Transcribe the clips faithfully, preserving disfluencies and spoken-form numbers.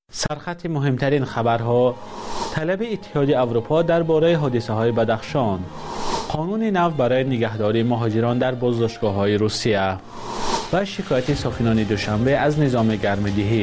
سرخط مهمترین خبرها: طلب اتحادیه اروپا درباره حادثه‌های بدخشان، قانون نو برای نگهداری مهاجران در بازداشتگاه‌های روسیه و شکایت ساکنان دوشنبه از نظام گرم‌دهی.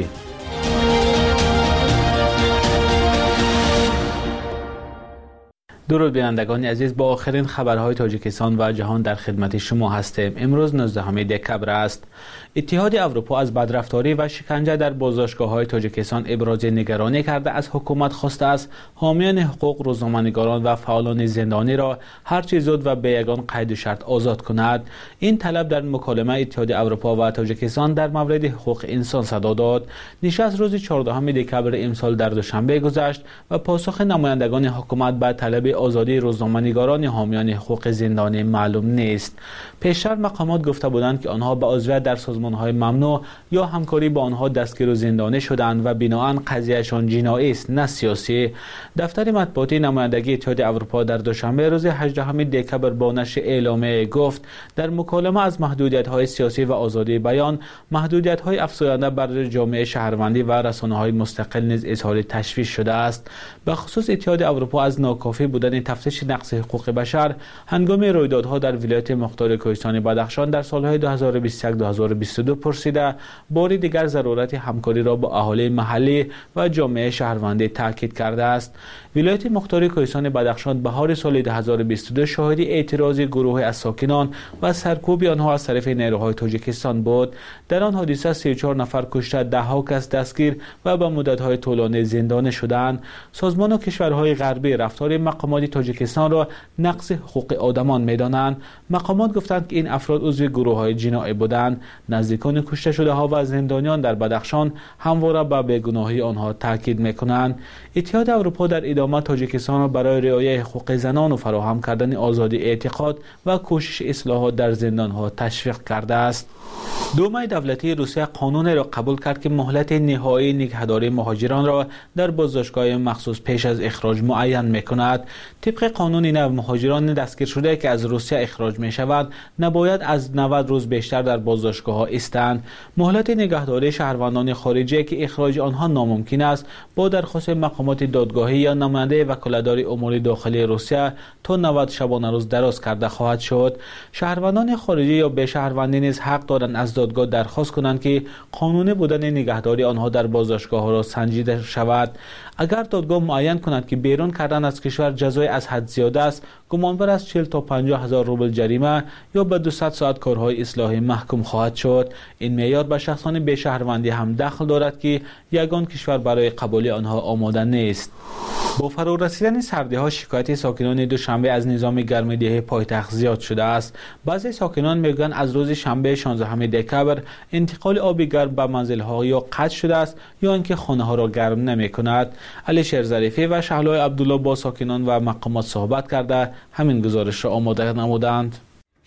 درود بینندگان عزیز، با آخرین خبرهای تاجیکستان و جهان در خدمت شما هستیم. امروز نوزدهم دکبر است. اتحاد اروپا از بدرفتاری و شکنجه در بازداشتگاه‌های تاجیکستان ابراز نگرانی کرده از حکومت خواسته است حامیان حقوق روزنامه‌نگاران و فعالان زندانی را هرچه زود و به یگان قید و شرط آزاد کند. این طلب در مکالمه اتحاد اروپا و تاجیکستان در مورد حقوق انسان صدا داد. نشست روز چهاردهم دکبر امسال در دوشنبه گذشت و پاسخ نمایندگان حکومت به طلب آزادی روزنامه‌نگاران حامیان حقوق زندانی معلوم نیست. پیشتر مقامات گفته بودند که آنها به عضویت در سازمان‌های ممنوع یا همکاری با آنها دستگیر و زندانی شدند و بناهن قضیهشان جنایی است نه سیاسی. دفتر مطبوعاتی نمایندگی اتحاد اروپا در دوشنبه روز هجدهم دکبر با نشر اعلامیه گفت در مکالمه از محدودیت‌های سیاسی و آزادی بیان، محدودیت‌های افزاینده بر جامعه شهروندی و رسانه‌های مستقل نیز اظهار تشویش شده است. به خصوص اتحاد اروپا از ناکافی بودن تفتیش نقض حقوق بشر هنگام رویدادها در ولایت مختار کوهستان بدخشان در سالهای دو هزار و بیست و یک تا دو هزار و بیست و دو پرسیده، باری دیگر ضرورت همکاری را با اهالی محلی و جامعه شهروندی تاکید کرده است. ولایت مختار کوهستان بدخشان بهار سال دو هزار و بیست و دو شاهد اعتراض گروهی از ساکنان و سرکوب آنها از طرف نیروهای تاجیکستان بود. در آن حادثه سی و چهار نفر کشته، ده ها کس دستگیر و به مدت‌های طولانی زندانی شدند. سازمان و کشورهای غربی رفتار مقامات تاجیکستان را نقض حقوق آدمان می‌دانند. مقامات گفتند که این افراد عضو گروه‌های جنایی بودند. نزدیکان کشته شده ها و زندانیان در بدخشان همواره به بیگناهی آنها تاکید می‌کنند. اتحاد اروپا در ادامه تاجیکستان را برای رعایت حقوق زنان و فراهم کردن آزادی اعتقاد و کوشش اصلاحات در زندان‌ها تشویق کرده است. دومای دولتی روسیه قانون را قبول کرد که مهلت نهایی نگهداری مهاجران را در بازداشتگاه مخصوص پیش از اخراج معین می‌کند. طبق قانون نو، مهاجران دستگیر شده که از روسیه اخراج می‌شوند نباید از نود روز بیشتر در بازداشتگاه‌ها ایستند. مهلت نگهداری شهروندان خارجی که اخراج آنها ناممکن است با درخواست مقامات دادگاهی یا نماینده وکالتدار امور داخلی روسیه تا نود شبانه روز دراز کرده خواهد شد. شهروندان خارجی یا به شهروندی نیز حق دارند از دادگاه درخواست کنند که قانونی بودن نگهداری آنها در بازداشتگاه‌ها را سنجیده شود. اگر دادگاه معین کند که بیرون کردن از کشور جزای از حد زیاده است، گمانبر از چهل تا پنجاه هزار روبل جریمه یا به دویست ساعت کارهای اصلاحی محکوم خواهد شد. این معیار به شخصان به شهروندی هم دخل دارد که یگان کشور برای قبول آنها آماده نیست. با فرو رسیدن سردی ها، شکایت ساکنان دوشنبه از نظام گرم‌دهی پایتخت زیاد شده است. بعضی ساکنان میگویند از روز شنبه شانزدهم دکبر انتقال آب گرم به منزل ها یا قطع شده است یا اینکه خانه ها را گرم نمی کند. علی شیرظریفی و شهلای عبدالله با ساکنان و مقامات صحبت کرده همین گزارش را آماده نمودند.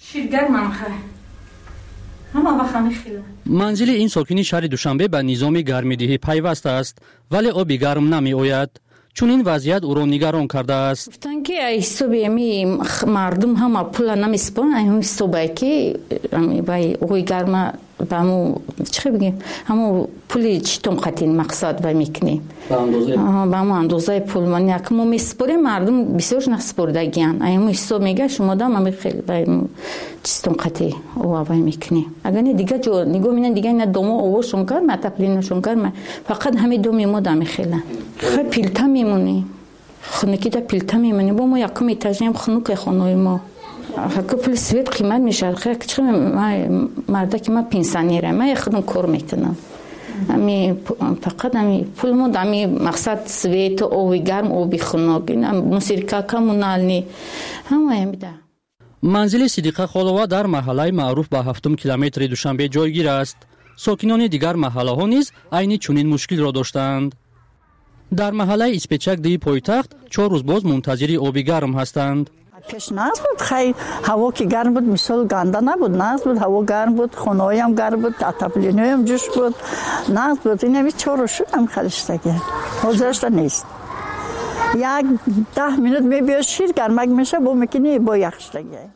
منزل این ساکنی شهر دوشنبه به نظام گرم‌دهی پیوسته است، ولی آب گرم نمی آید. چون این وضعیت او را نگران کرده است. گفتن که ایستوبی می مردم هم پول نمیسپارن، این ایستوبی که بای اوی گرم بامو چه بگیم همو پولی چتون قطین مقصد و میکنیم بامو اندازه پول من یکمو میسپاریم، مردم بسیار نسپردگیان. ایمو ایستو میگه شما دام هم خیلی بای چتون قطی او بای میکنیم. اگر نه دیگه جو نگو مینن دیگه نه دومو اوشون کار متپلینشون کار، فقط همین دومی ما دام خیلی خیلی پیلتا میمونی خونکی تا پیلتا میمونی با ما یکم ایتاژیم خونک خونوی ما حقا پول سویت قیمت میشه. خیلی چه مرده که من پنسیونیرم، من خودم کار میکنم. امی فقط امی پول ما دمی مقصد سویت او گرم او بخونک این موسیقی کمونالنی همه میده. منزل صدیقه خالوا در محله معروف به هفتم کیلومتر دوشنبه جایگیر است. ساکنان دیگر محله ها نیز عین چنین مشکل را داشتند. در محله اسپچک دی پایتخت چهار روز باز منتظر آب گرم هستند. پیش ناز بود، خیلی هوا که گرم بود، مثل گنده نبود، ناز بود، هوا گرم بود، خونه‌ای هم گرم بود، تپلینی هم جوش بود، ناز بود. این همی چهار روز شد هم خلیشتگی حاضرش نیست. یک ده منوت میبیاد شیر گرمک میشه با میکنی با یخشتگی.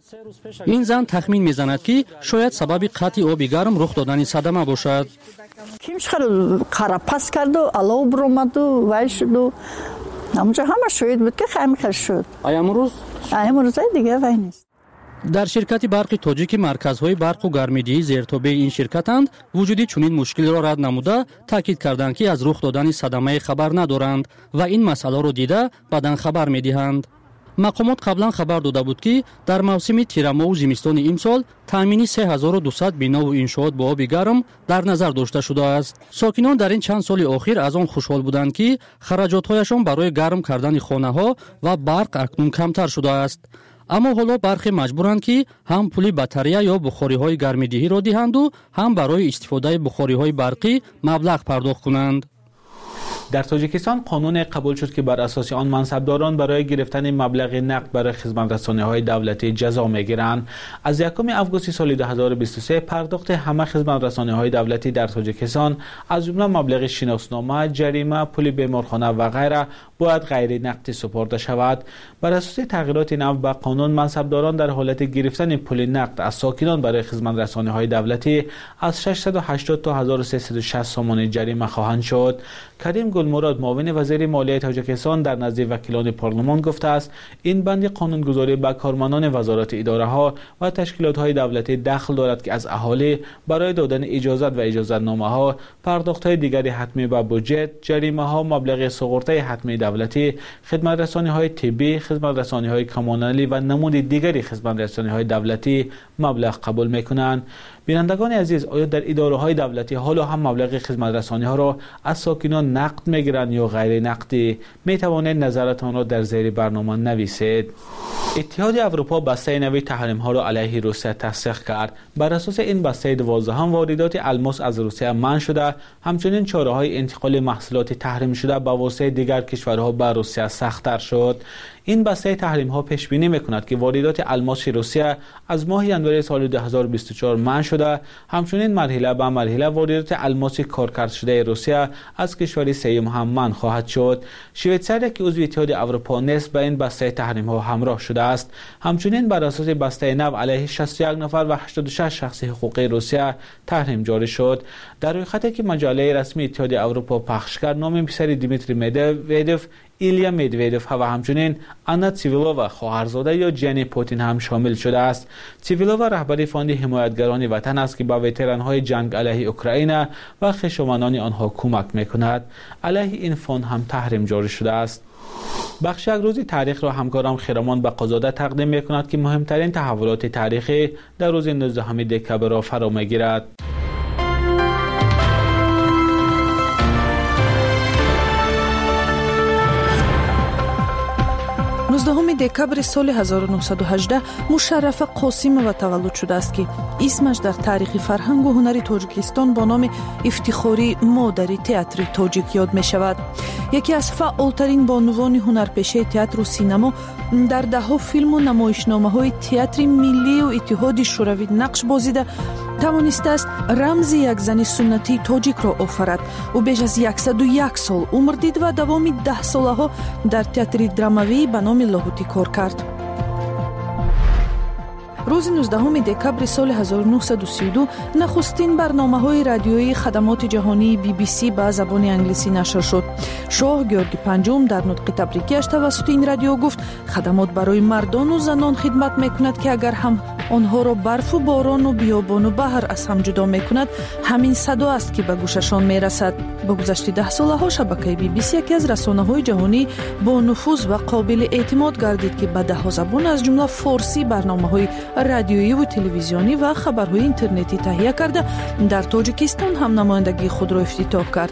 این زن تخمین میزند که شاید سبب قطع آب گرم رخ دادن صدمه باشد. کیمش خیلی خرابپس کرد و علاوه بر اومد و وای شد و همونجا همه شوید بود که خیلی خیلی شد. آیا امروز؟ امروز دیگه وای نیست. در شرکت برق تاجیک مرکزهای برق و گرمایدهی زیرتابع این شرکتند وجودی چنین مشکل را رد نموده تاکید کردند که از رخ دادن صدمه خبر ندارند و این مسئله را دیده بعداً خبر میدهند. مقامات قبلا خبر داده بود که در موسم تیرماه و زمستان امسال تامین سه هزار و دویست بنا و انشاءات با آب گرم در نظر داشته شده است. ساکنان در این چند سال اخیر از آن خوشحال بودند که خراجات‌هایشان برای گرم کردن خانه‌ها و برق اکنون کمتر شده است. اما حالا برخی مجبورند که هم پول باتریا یا بخاری‌های گرمایدهی را دهند و هم برای استفاده بخاری‌های برقی مبلغ پرداخت کنند. در تاجیکستان قانون قبول شد که بر اساس آن منصبداران برای گرفتن مبلغ نقد برای خدمت‌رسانی‌های دولتی جزا می‌گیرند. از یکم آگوست سال دو هزار و بیست و سه پرداخت همه خدمت‌رسانی‌های دولتی در تاجیکستان از جمله مبلغ شناسنامه، جریمه، پول بیمارخانه و غیره باید غیر نقدی سپرده شود. بر اساس تغییرات نو به قانون منصبداران در حالت گرفتن پول نقد از ساکنان برای خدمت‌رسانی‌های دولتی از ششصد و هشتاد تا هزار و سیصد و شصت سومانی جریمه خواهند شد. کریم گلمراد معاون وزیر مالیه تاجیکستان در نزد وکیلان پارلمان گفته است این بند قانونگذاری به کارمندان وزارت اداره ها و تشکیلات های دولتی دخل دارد که از اهالی برای دادن اجازت و اجازت نامه ها، پرداخت های دیگری حتمی به بودجت، جریمه ها، مبلغ سقورته حتمی دولتی، خدمت رسانی های طبی، خدمت رسانی های کمونالی و نمود دیگری خدمت رسانی های دولتی مبلغ قبول میکنند. بینندگان عزیز، آیا در اداره های دولتی حالا هم مبلغ خدمت رسانی ها را از ساکنان نقد میگیرند یا غیر نقدی؟ می توانید نظرتان را در زیر برنامه نویسید. اتحاد اروپا بسته نوی تحریم ها را علیه روسیه تصدیق کرد. بر اساس این بسته دوازده هم واردات الماس از روسیه منع شده، همچنین چاره های انتقال محصولات تحریم شده به واسطه دیگر کشورها به روسیه سخت‌تر شد. این بسته تحریم ها پیش بینی میکند که واردات الماس روسیه از ماه ژانویه سال دو هزار و بیست و چهار منع شده، همچنین مرحله به مرحله واردات الماس کارکرد شده روسیه از کشور سوم هم منع خواهد شد. شویتزر که عضو اتحاد اروپا نیست به این بسته تحریم ها همراه شده است. همچنین بر اساس بسته نو علیه شصت و یک نفر و هشتاد و شش شخص حقوقی روسیه تحریم جاری شد. در روی خطی که مجله رسمی اتحاد اروپا پخش کرد، نام پسر دیمیتری مدودوف، ایلیا مدودوف و همچنین آنا سیویلووا خواهرزاده یا جنی پوتین هم شامل شده است. سیویلووا رهبر فاند حمایتگران وطن است که به وتران‌های جنگ علیه اوکراین و خویشاوندان آنها کمک می‌کند. علیه این فاند هم تحریم جاری شده است. بخش یک روزی تاریخ را همکارم خیرمان به قزاده تقدیم می‌کند که مهمترین تحولات تاریخی در روز نوزدهم دکبر را فرا می‌گیرد. نوزدهم دکبر سال هزار و نهصد و هجده مشرف قاسیمова тавallud شده است که اسمش در تاریخ فرهنگ و هنر تاجیکستان با نام افتخاری مادری تئاتر تاجیک یاد می شود. یکی از فعالترین بانوان هنرپیشه تئاتر و سینما در دهها فیلم و نمایشنامه های تئاتر ملی و اتحاد شوروی نقش بازیده، توانسته است رمز یک زن سنتی تاجیک را آفرد. او بیش از صد و یک سال عمر دید و دوام ده ساله ها در تئاتر دراموی به نام لاهوتی کار کرد. روز نوزدهم دکبر سال هزار و نهصد و سی و دو نخستین برنامه‌های رادیویی خدمات جهانی بی بی سی به زبان انگلیسی نشر شد. شاه گیورگی پنجم در نطق تبریکیش توسط این رادیو گفت خدمات برای مردان و زنان خدمت میکند که اگر هم آنها را برف و باران و بیابان و بحر از هم جدا میکند، همین صدا است که به گوششان میرسد. با گذشت ده ساله ها شبکه بی بی سی یکی از رسانه‌های جهانی با نفوذ و قابل اعتماد گردید که به ده ها زبان از جمله فارسی برنامه‌های رادیویی و تلویزیونی و خبرهای اینترنتی تهیه کرده در تاجیکستان هم نمایندگی خود را افتتاح کرد.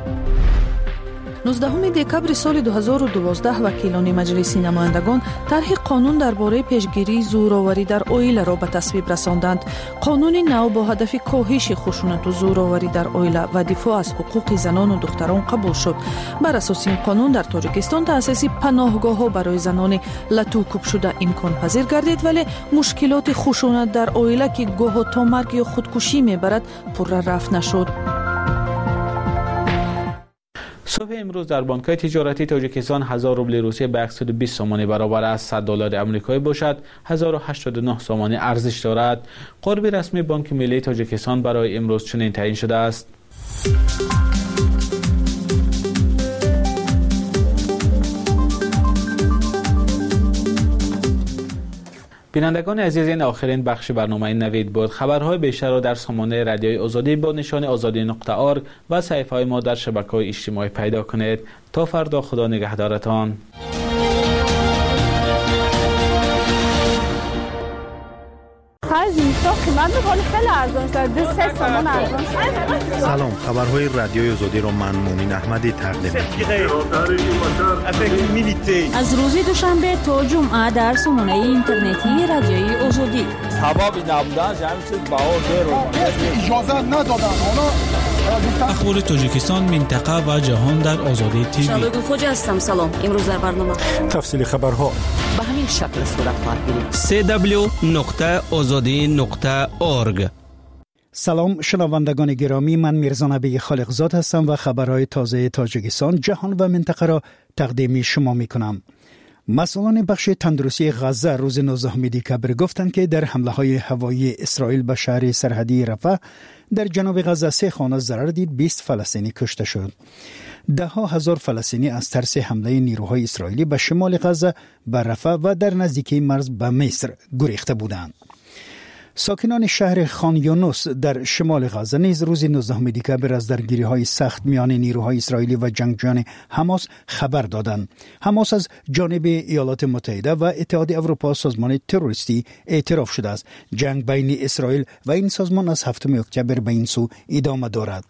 نوزدهم دکبر سال دو هزار و دوازده وکیلان مجلس نمایندگان طرح قانون درباره پیشگیری زورآوری در عائله را به تصویب رساندند. قانون نو با هدف کاهش خشونت و زورآوری در عائله و دفاع از حقوق زنان و دختران قبول شد. بر اساس این قانون در تاجیکستان تأسیس پناهگاه‌ها برای زنان لطوکوب شده امکان پذیر گردید، ولی مشکلات خشونت در عائله که گاه تا مرگ یا خودکشی میبرد پر رفع نشد. صبح امروز در بانک‌های تجارتی تاجیکستان هزار روبل روسیه به صد و بیست سومانی برابر است. صد دلار آمریکایی باشد هزار و هشتاد و نه سومانی ارزش دارد. قرب رسمی بانک ملی تاجیکستان برای امروز چنین تعیین شده است. بینندگان عزیز، این آخرین بخش برنامه نوید بود. خبرهای بیشتر را در سامانه رادیوی آزادی با نشان آزادی نقطه آرگ و صفحه های ما در شبکه‌های اجتماعی پیدا کنید. تا فردا، خدا نگهدارتان. سلام، خبرهای رادیوی آزادی را من مومن احمدی تقدیم می‌کنم. از روز دوشنبه تا جمعه در سامانه اینترنتی رادیوی آزادی. سبب نبودن همین چیز بهار رو اجازه ندادن. اخبار تاجیکستان، منطقه و جهان در آزادی تیوی. شباب خوج هستم. سلام. امروز در برنامه تفصیل خبرها به همین شکل صورت خواهد گرفت. سی دبلیو نقطه آزادی نقطه اورگ. سلام شنوندگان گرامی، من میرزا نبی خالقزاد هستم و خبرهای تازه تاجیکستان، جهان و منطقه را تقدیم شما می کنم. مسئولان بخش تندرستی غزه روز نوزدهم دکبر گفتند که در حمله های هوایی اسرائیل به شهر سرحدی رفح در جنوب غزه سه خانه ضرر دید، بیست فلسطینی کشته شد. ده ها هزار فلسطینی از ترس حمله نیروهای اسرائیلی به شمال غزه به رفح و در نزدیکی مرز به مصر گریخته بودند. ساکنان شهر خان یونس در شمال غزه نیز روز نوزدهم دکبر از درگیری‌های سخت میان نیروهای اسرائیلی و جنگجویان حماس خبر دادند. حماس از جانب ایالات متحده و اتحادیه اروپا سازمان تروریستی اعتراف شده است. جنگ بین اسرائیل و این سازمان از هفتم اکتبر به این سو ادامه دارد.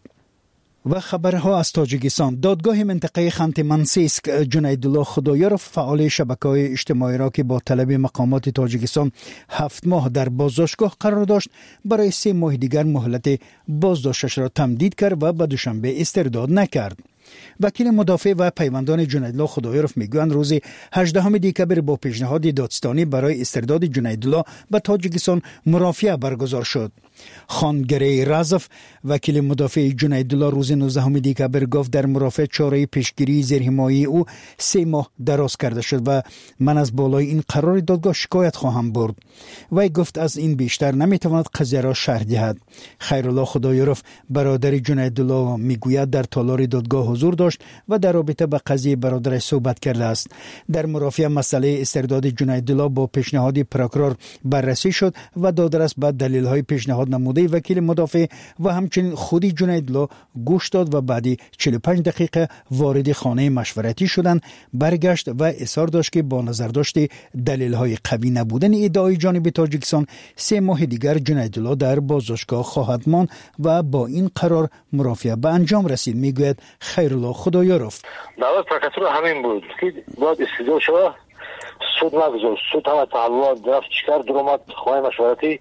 و خبرها از تاجیکستان. دادگاه منطقه خانت منسیسک جنیدالله خدایارف فعال شبکه‌های اجتماعی را که با طلب مقامات تاجیکستان هفت ماه در بازداشتگاه قرار داشت برای سه ماه دیگر مهلت بازداشتش را تمدید کرد و به دوشنبه استرداد نکرد. وکیل مدافع و پیوندان جنیدالله خدایارف میگویند روز هجدهم دکبر با پیشنهاد دادستانی برای استرداد جنیدالله به تاجیکستان مرافعه برگزار شد. خانگره رازف وکیل مدافع جنیدالله روز نوزدهم دکبر گفت در مرافعه چاره پیشگیری زیرحمایی او سه ماه دراز کرده شد و من از بالای این قرار دادگاه شکایت خواهم برد. وی گفت از این بیشتر نمیتواند قضیه را شرح دهد. خیرالله خدایارف برادر جنیدالله میگوید در تالار دادگاه حضور داشت و در رابطه با قضیه برادرش صحبت کرده است. در مرافعه مسئله استرداد جنیدالله با پیشنهاد پروکرور بررسی شد و دادرس به دلیل‌های پیشنهاد نموده وکیل مدافع و همچنین خودی جنیدالله گوش داد و بعدی چهل و پنج دقیقه وارد خانه مشورتی شدند. برگشت و اصرار داشت که با نظر داشته دلیل‌های قوی نبودن ادعای جانب تاجیکستان سه ماه دیگر جنیدالله در بازداشتگاه خواهد ماند و با این قرار مرافعه به انجام رسید. میگوید خیرالله خدایارف دعوت پروکرور همین بود که باید استدلال شود، سود نگذاشت. سود هم تعلق درفت چکر در اومد خانه مشورتی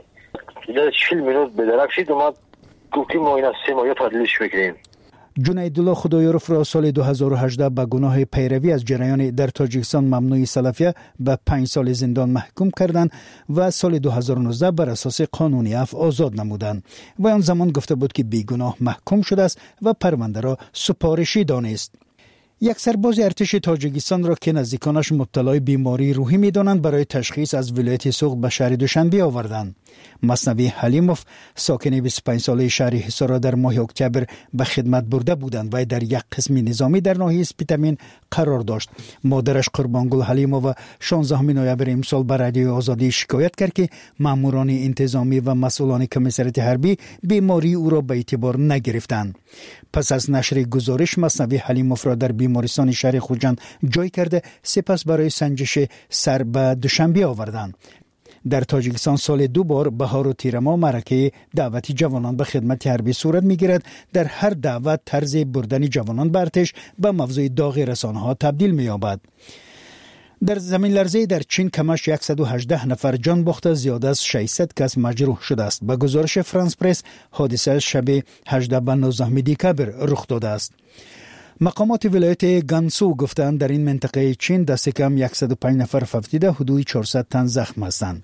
در چهل مینوت به درک شید اومد گفت که ما این از سه ماه تعدیلش میکنیم. جنیدالله خدایارف را سال دو هزار و هجده به گناه پیروی از جریان در تاجیکستان ممنوع سلفیه به پنج سال زندان محکوم کردند و سال دو هزار و نوزده بر اساس قانونی عفو آزاد نمودند. و آن زمان گفته بود که بیگناه محکوم شده است و پرونده را سپارشی دانست. یک سرباز ارتش تاجیکستان را که نزدیکانش مبتلای بیماری روحی می‌دانند برای تشخیص از ولایت سوق به شهر دوشنبه آوردند. مثنوی حلیموف ساکن بیست و پنج ساله شهر حصار را در ماه اکتبر به خدمت برده بودند و در یک قسم نظامی در ناحیه اسپیتامین قرار داشت. مادرش قربانگل حلیموف شانزدهم نوامبر امسال به رادیوی آزادی شکایت کرد که ماموران انتظامی و مسئولان کمیسریت حربی بیماری او را به اعتبار نگرفتند. پس از نشر گزارش مثنوی حلیموف را در بیمارستان شهر خوجند جای کرده سپس برای سنجش سر به دوشنبه آوردند. در تاجیکستان سال دو بار بهار و تیر ماه معرکه دعوت جوانان به خدمت حربی صورت می‌گیرد. در هر دعوت طرز بردن جوانان به ارتش به موضوع داغ رسانه‌ها تبدیل می‌یابد. در زمین لرزه در چین کمش صد و هجده نفر جان باخته، زیاد از ششصد کس مجروح شده است. به گزارش فرانس پرس حادثه شب هجدهم نوزدهم دکبر رخ داده است. مقامات ولایت گانسو گفتند در این منطقه چین دست کم صد و پنج نفر فوت دیده، حدود چهارصد تن زخم هستند.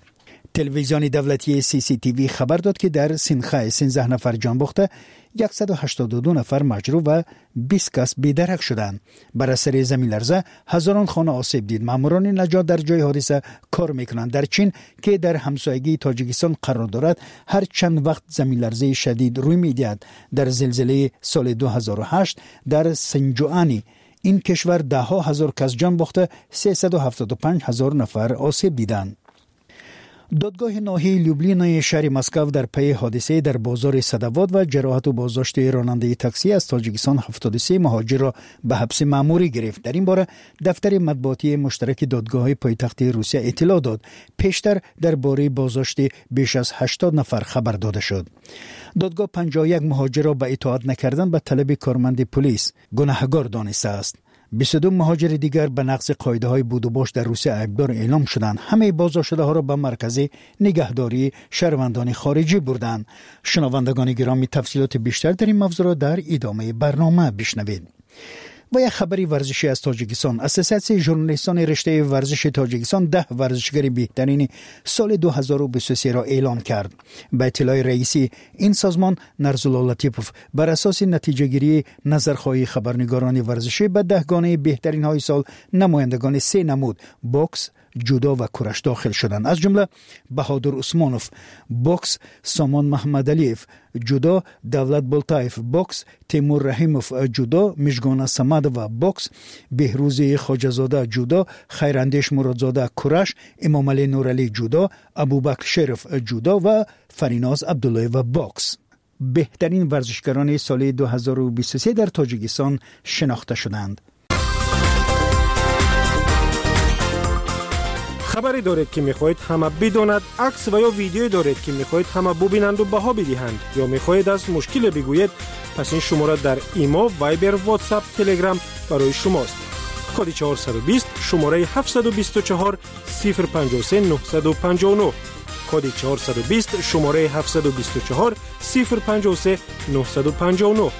تلویزیون دولتی سی سی تی وی خبر داد که در سینخای سیزده نفر جان باخته، صد و هشتاد و دو نفر مجروح و بیست کس بی‌درک شدند. بر اثر زمین لرزه هزاران خانه آسیب دید. ماموران نجات در جای حادثه کار میکنند. در چین که در همسایگی تاجیکستان قرار دارد، هر چند وقت زمین لرزه شدید روی میدهد. در زلزله سال دو هزار و هشت در سنجوانی این کشور ده ها هزار کس جان باخته، سیصد و هفتاد و پنج هزار نفر آسیب دیدند. دادگاه ناحیه لوبلین شهر مسکو در پی حادثه در بازار صدوات و جراحت و بازداشت راننده تاکسی از تاجیکستان هفتاد و سه مهاجر را به حبس مأموری گرفت. در این باره دفتر مطبوعاتی مشترک دادگاه پایتخت روسیه اطلاع داد. پیشتر درباره بازداشت بیش از هشتاد نفر خبر داده شد. دادگاه پنجاه و یک مهاجر را به اطاعت نکردن به طلب کارمند پلیس گناهکار دانسته است. بیست و دو مهاجر دیگر به نقض قاعده‌های بود و باش در روسیه عیبدار اعلام شدند. همه بازداشته‌ها را به مرکز نگهداری شهروندان خارجی بردند. شنوندگان گرامی، تفصیلات بیشتر در این موضوع را در ادامه برنامه بشنوید. و یک خبری ورزشی از تاجیکستان. اساسیاسیون ژورنالیستان رشته ورزش تاجیکستان ده ورزشگر بهترین سال دو هزار و بیست و سه را اعلام کرد. به اطلاع رئیسی این سازمان نرزولا لطیپوف بر اساس نتیجه گیری نظرخواهی خبرنگاران ورزشی به ده گانه بهترین های سال نمایندگان سه نمود بوکس، جودو و کورش داخل شدند. از جمله بهادر عثمانوف بوکس، سامان محمد علیف جودو، دولت بولتایف بوکس، تیمور رحیموف جودو، مشگان سمد و بوکس، بهروز خواجه‌زاده جودو، خیراندیش مرادزاده کورش، امام علی نورعلی جودو، ابوبکر شریف جودو و فریناز عبدالله و بوکس. بهترین ورزشکاران سال دو هزار و بیست و سه در تاجیکستان شناخته شدند. خبری دارید که میخواهید همه بداند، عکس و یا ویدیویی دارید که میخواهید همه ببینند و بها بدهند، یا میخواهید از مشکل بگویید، پس این شماره در ایمو، وایبر، واتساپ، تلگرام برای شماست. کد چهارصد و بیست شماره هفتصد و بیست و چهار صفر پنجاه و سه نهصد و پنجاه و نه. کد چهارصد و بیست شماره هفتصد و بیست و چهار صفر پنجاه و سه نهصد و پنجاه و نه.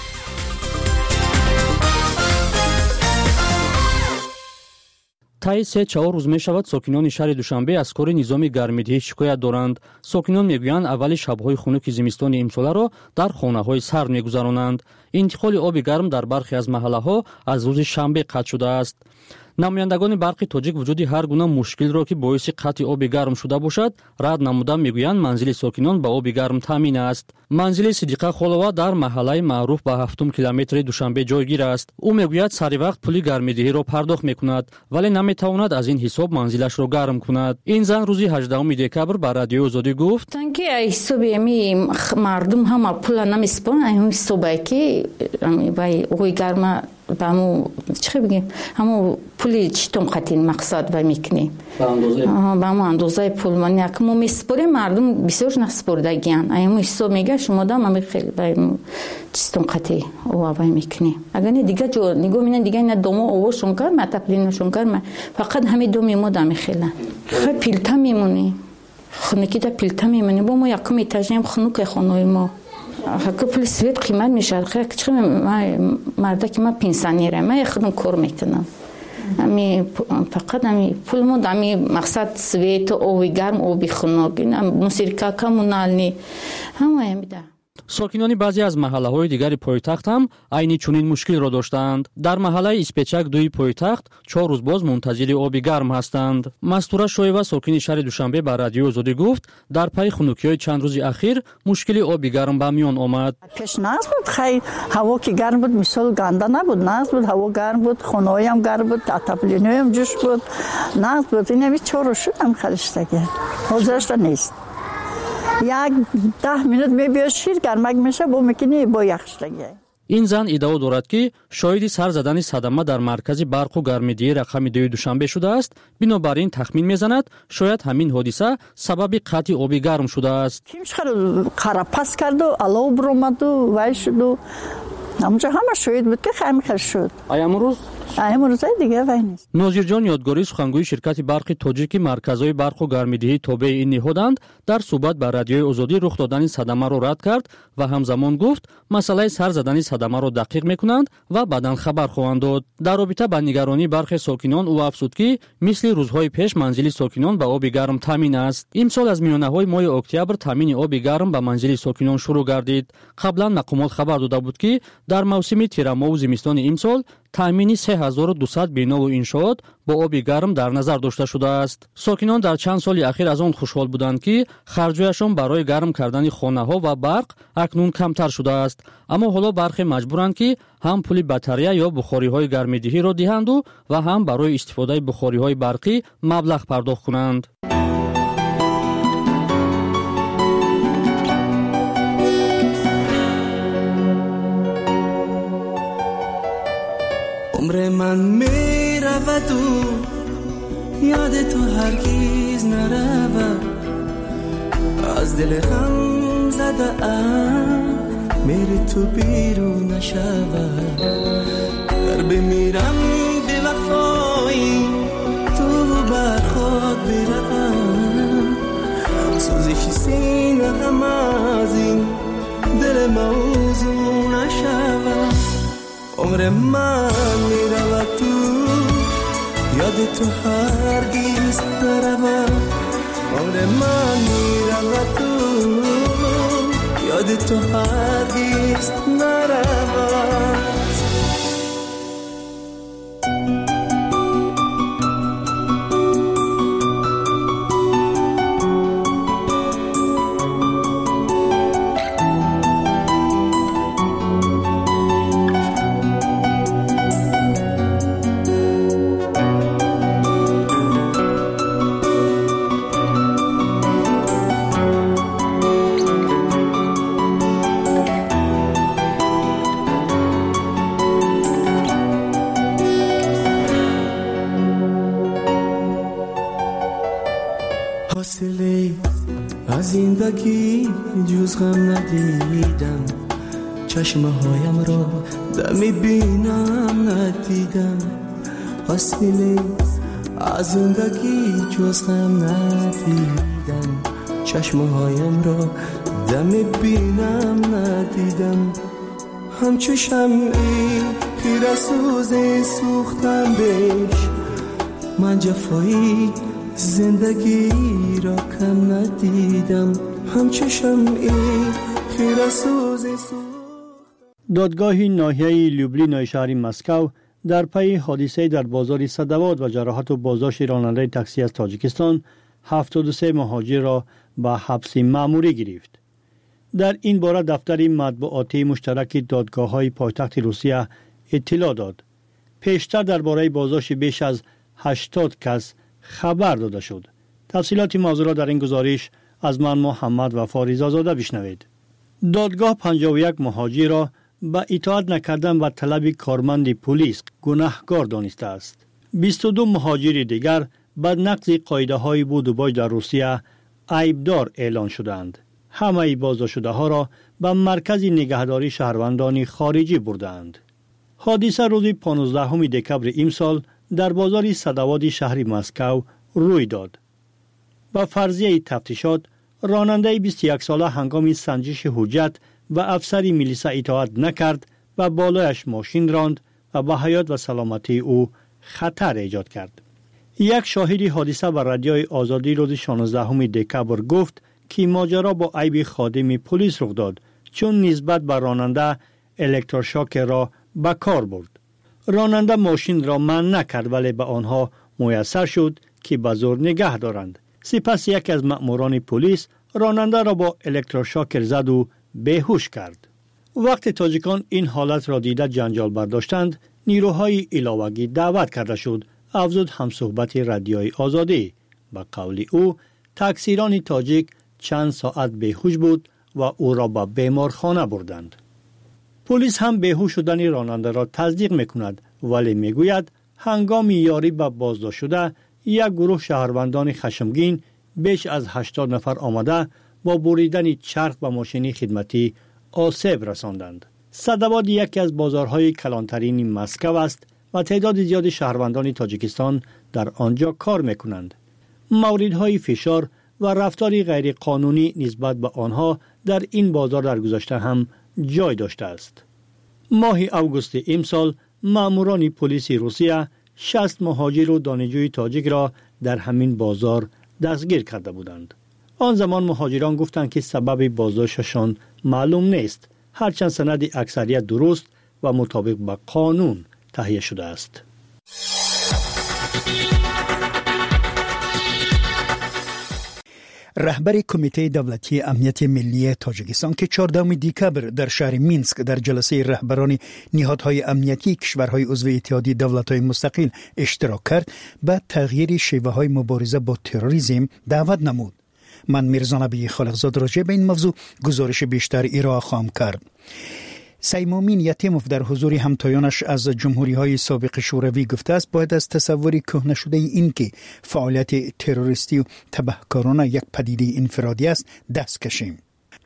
طی سه چهار روز می شود ساکنان شهر دوشنبه از کار نظام گرمیدهی شکایت دارند. ساکنان میگویند اولی شب‌های خنک زمستان امسال را در خانه‌های سرد می‌گذرانند. انتقال آب گرم در برخی از محله‌ها از روز شنبه قطع شده است. نمایندگان برقی تاجیک وجود هر گونه مشکل را که باعث قطع آب گرم شده باشد رد نموده میگویند منزل ساکنان با آب گرم تامین است. منزل صدیقه خالوا در محله معروف به هفتم کیلومتر دوشنبه جایگیر است. او میگوید سری وقت پول گرمایدهی را پرداخت میکند ولی نمیتواند از این حساب منزلش را گرم کند. این زن روز هجدهم دکبر به رادیو آزادی گفت که حساب می مردم هم پول نمیسپارن، این حسابی که وای اوی گرم بامو چه بگیم همو پولی چتون قطین مقصد و میکنیم با اندازه بامو اندازه پول من یکمو میسپاریم مردم بسیار نسپردگیان ایمو حساب میگه شما دام می خیلی بامو چتون قطی او وای میکنیم اگر نه دیگه جو نگو میگن دیگه نه دومو اوشون کار ما تپلینشون کار ما فقط همین دومی مو دام خیلی خیلی پیلتا میمونی خنکی تا پیلتا میمونی با ما یکم ایتاژیم خنک خونوی ما حقیقت پول سویت قیمت میشه خیلی چه ما مرده که ما پنسیونیره ما خودم کار میکنم امی فقط امی پول مو دامی مقصد سویت او گرم او بخونک موسیقی کمونالنی همه میده. ساکنان بعضی از محله‌های دیگر پایتخت هم عین چنین مشکل را داشتند. در محله اسپچک دوی پایتخت چهار روز باز منتظر آب گرم هستند. مستوره شایوا ساکن شهر دوشنبه به رادیو آزادی گفت در پی خنکی‌های چند روز اخیر مشکل آب گرم به میان آمد. پیش ناز بود خیلی هوا که گرم بود مثل گنده نبود، ناز بود، هوا گرم بود، خونه‌ای هم گرم بود، آتاپلینی هم جوش بود، ناز بود. این همی چهار شد هم خالصتگی. حاضرش نیست. یک ده مینوت میبیاد شیر گرمک میشه با میکنی با یخشتگی. این زن ادعا دارد که شاهد سر زدن صدمه در مرکز برق و گرمایدهی رقم دو دوشنبه شده است. بنابراین تخمین میزند شاید همین حادثه سبب قطع آب گرم شده است. کیمش خراب پس کرد و الاو برآمد و وای شد و همونجا همه شاید بود که خیلی خیلی شد. آیا امروز امروز دیگه وای نیست. نوزیر جان یادگاری سخنگوی شرکت برق تاجیک مرکزهای برق و گرمایدهی تابع این نهادند در صحبت با رادیوی آزادی رخ دادن صدمه را رد کرد و همزمان گفت مسئله سر زدن صدمه را دقیق میکنند و بعداً خبر خواهند داد. در رابطه با نگرانی برخی ساکنان او افزود که مثل روزهای پیش منزل ساکنان به آب گرم تامین است. امسال از میانه‌های ماه اکتبر تامین آب گرم به منزل ساکنان شروع گردید. قبلا مقامات خبر داده بود که در موسم تیرماه و زمستان امسال تامین سه هزار و دویست بنا و انشاءات با آب گرم در نظر داشته شده است. ساکنان در چند سال اخیر از آن خوشحال بودند که خرج‌هایشان برای گرم کردن خانه‌ها و برق اکنون کمتر شده است، اما حالا برخی مجبورند که هم پول باتری یا بخاری‌های گرمایدهی را دهند و, و هم برای استفاده بخاری‌های برقی مبلغ پرداخت کنند. عمر من می رود و یاد تو هرگیز نرود، از دل غم زده ام میری تو بیرون نشود. در بمیرم به وفایی تو بر خود بروم، سوزش سینه غم از این دل موضوع نشود. عمر من می رود تو یاد تو هرگیز نرود، عمر من می رود تو یاد تو هرگیز نرود. از زندگی جز غم ندیدم، چشمه هایم را دمی بینم ندیدم. حاصله از زندگی جز غم ندیدم، چشمه هایم را دمی بینم ندیدم. همچو شمعی خیره سوز سوختم بهش، من جفایی زندگی را کم ندیدم. همچو شمعی خیره سوز سوختم. دادگاه ناحیه لوبلینای شهر مسکو در پی حادثه در بازار صدوات و جراحت و بازداشت راننده تاکسی از تاجیکستان هفتاد و سه مهاجر را به حبس مأموری گرفت. در این باره دفتر مطبوعاتی مشترک دادگاه‌های پایتخت روسیه اطلاع داد. پیشتر درباره بازداشت بیش از هشتاد کس خبر داده شد. تفصیلات موضوع را در این گزارش از من محمد وفا رضازاده بشنوید. دادگاه پنجاه و یک مهاجر را به اطاعت نکردن و طلب کارمند پلیس گناهکار دانسته است. بیست و دو مهاجر دیگر به نقض قاعده های بود و باج در روسیه عیبدار اعلان شدند. همه بازداشت شده ها را به مرکز نگهداری شهروندان خارجی بردند. حادثه روز پانزدهم دکبر امسال در بازار صدوات شهر مسکو روی داد. با فرضیه تفتیشات راننده بیست و یک ساله هنگام سنجش حجت و افسر میلیسا اطاعت نکرد و بالایش ماشین راند و به حیات و سلامتی او خطر ایجاد کرد. یک شاهد حادثه به رادیوی آزادی روز شانزدهم دکبر گفت که ماجرا با عیب خادم پلیس رخ داد، چون نسبت به راننده الکتروشاک را به کار برد. راننده ماشین را منع نکرد ولی به آنها میسر شد که به زور نگه دارند. سپس یکی از مأموران پلیس راننده را با الکتروشاک زد و بیهوش کرد. وقتی تاجیکان این حالت را دیده جنجال برداشتند، نیروهای علاوگی دعوت کرده شد، افزود همصحبت رادیوی آزادی. به قول او تاکسیران تاجیک چند ساعت بیهوش بود و او را به بیمارخانه بردند. پلیس هم بیهوش شدن راننده را تصدیق میکند ولی میگوید هنگام یاری به بازداشت شده یک گروه شهروندان خشمگین بیش از هشتاد نفر آمده با بریدن چرخ به ماشین خدمتی آسیب رساندند. صدوات یکی از بازارهای کلانترین مسکو است و تعداد زیاد شهروندان تاجیکستان در آنجا کار میکنند. موردهای فشار و رفتاری غیر قانونی نسبت به آنها در این بازار در گذشته هم جای داشته است. ماه اوگوست امسال ماموران پلیس روسیه شصت مهاجر و دانشجوی تاجیک را در همین بازار دستگیر کرده بودند. آن زمان مهاجران گفتند که سبب بازداشتشان معلوم نیست، هرچند سند اکثریت درست و مطابق با قانون تهیه شده است. رهبر کمیته دولتی امنیت ملی تاجیکستان که چهاردهم دکبر در شهر مینسک در جلسه رهبران نهادهای امنیتی کشورهای عضو اتحادیه دولت‌های مستقل اشتراک کرد، به تغییر شیوه‌های مبارزه با تروریسم دعوت نمود. من میرزا نبی خالقزاد راجع به این موضوع گزارش بیشتر ارائه خواهم کرد. سیمامین یتیموف در حضور همتایانش از جمهوری‌های سابق شوروی گفته است باید از تصوری کهنه شده این که فعالیت تروریستی و تبهکارانه یک پدیده انفرادی است دست کشیم.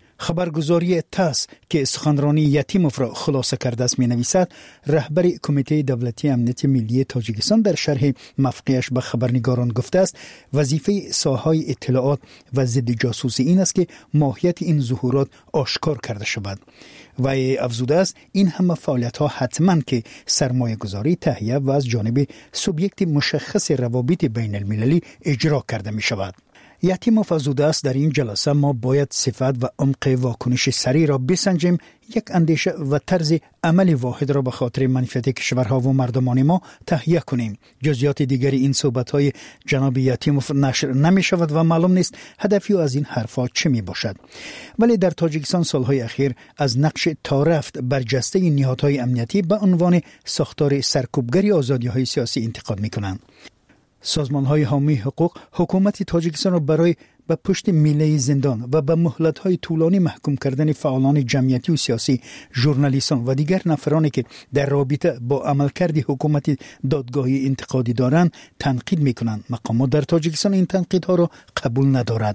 خبرگزاری تاس که سخنرانی یتیموف را خلاصه کرده است می‌نویسد رهبر کمیته دولتی امنیت ملی تاجیکستان در شرح مفقیش به خبرنگاران گفته است وظیفه ساحه‌های اطلاعات و ضد جاسوسی این است که ماهیت این ظهورات آشکار کرده شود. و افزوده است این همه فعالیت‌ها حتماً که سرمایه گذاری تهیه و از جانب سوبیکت مشخص روابط بین المللی اجرا کرده می شود. یتیموف افزوده است در این جلسه ما باید صفت و عمق واکنش سریع را بسنجیم، یک اندیشه و طرز عمل واحد را به خاطر منفعت کشورها و مردمان ما تهیه کنیم. جزئیات دیگری این صحبت‌های جناب یتیموف نشر نمی شود و معلوم نیست هدفی از این حرفا چه می باشد. ولی در تاجیکستان سالهای اخیر از نقش تارفت برجسته نهادهای امنیتی به عنوان ساختار سرکوبگری آزادی‌های سیاسی انتقاد می‌کنند. سازمان‌های حامی حقوق حکومت تاجیکستان را برای به پشت میله زندان و به مهلت‌های طولانی محکوم کردن فعالان جمعیتی و سیاسی، ژورنالیستان و دیگر نفرانی که در رابطه با عملکرد حکومت دادگاهی انتقادی دارند تنقید می‌کنند. مقامات در تاجیکستان این تنقیدها را قبول ندارد.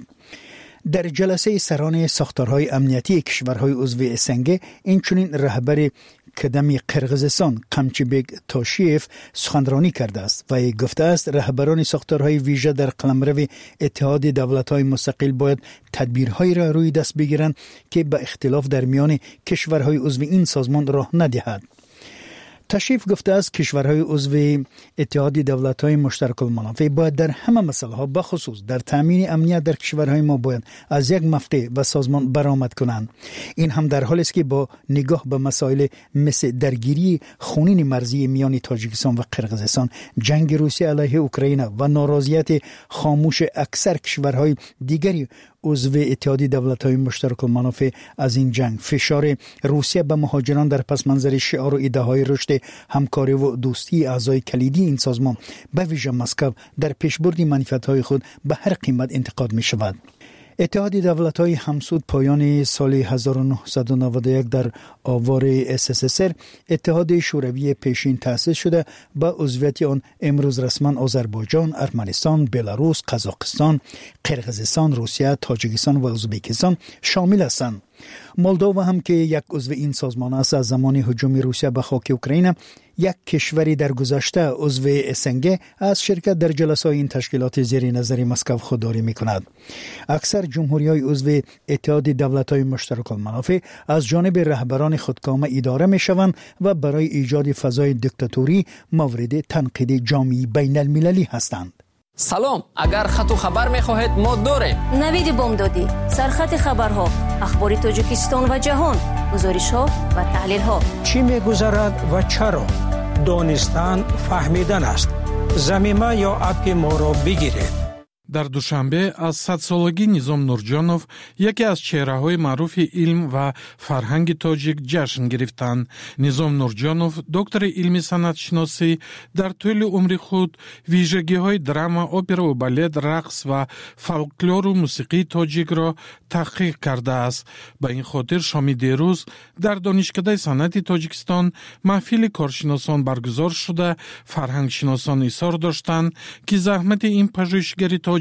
در جلسه سران ساختارهای امنیتی کشورهای عضو اسنگ این چنین رهبر کدمی قرغیزستان قمچیبک تاشیف سخنرانی کرده است و گفته است رهبران ساختارهای ویژه در قلمرو اتحاد دولت‌های مستقل باید تدبیرهایی را روی دست بگیرند که به اختلاف در میان کشورهای عضو این سازمان راه ندهد. تشریف گفته است کشورهای عضو اتحاد دولت‌های مشترک المنافع باید در همه مسائل‌ها بخصوص در تامین امنیت در کشورهای ما باید از یک مفقه و سازمان برآمد کنند. این هم در حالی است که با نگاه به مسائل مثل درگیری خونین مرزی میان تاجیکستان و قرغیزستان، جنگ روسیه علیه اوکراین و ناراضیت خاموش اکثر کشورهای دیگری عضو اتحاد دولت‌های مشترک المنافع از این جنگ، فشار روسیه به مهاجران در پس منظر شعار و ایده‌های رشد همکاری و دوستی اعضای کلیدی این سازمان به ویژه مسکو در پیشبرد منافع‌های خود به هر قیمت انتقاد می‌شود. اتحاد دولت‌های همسود پایان سال هزار و نهصد و نود و یک در آوار اس اس اس ار اتحاد شوروی پیشین تأسیس شده. با عضویت آن امروز رسما آذربایجان، ارمنستان، بلاروس، قزاقستان، قرغیزستان، روسیه، تاجیکستان و ازبکستان شامل هستند. مولدووا هم که یک عضو این سازمان است از زمان هجوم روسیه به خاک اوکراین، یک کشوری در گذشته عضو اسنگ از شرکت در جلسات این تشکیلات زیر نظر مسکو خودداری می‌کند. اکثر جمهوری‌های عضو اتحاد دولت‌های مشترک المنافع از جانب رهبران خودکام اداره می‌شوند و برای ایجاد فضای دیکتاتوری مورد تنقید جامعه بین المللی هستند. سلام، اگر خط و خبر می‌خواهید ما داریم. نوید بامدادی، سرخط خبرها، اخبار تاجیکستان و جهان، گزارش‌ها و تحلیل‌ها. چی می‌گذرد و چرا؟ دانستن فهمیدن است. زمینه یا اپ ما را بگیرید. در دوشنبه از صدسالگی نظام نورجانов یکی از چهره‌های معروف علم و فرهنگ تاجیک جشن گرفتند. نظام نورجانов دکتر علم صنعت‌شناسی در طول عمر خود ویژگی‌های دراما، اپرا و بالت، رقص و فولکلور و موسیقی تاجیک را تحقیق کرده است. به این خاطر شام دیروز در دانشکده صنعت تاجیکستان محفل کارشناسان برگزار شده. فرهنگ شناسان اصرار داشتند که زحمت این پژوهشگری تاجیک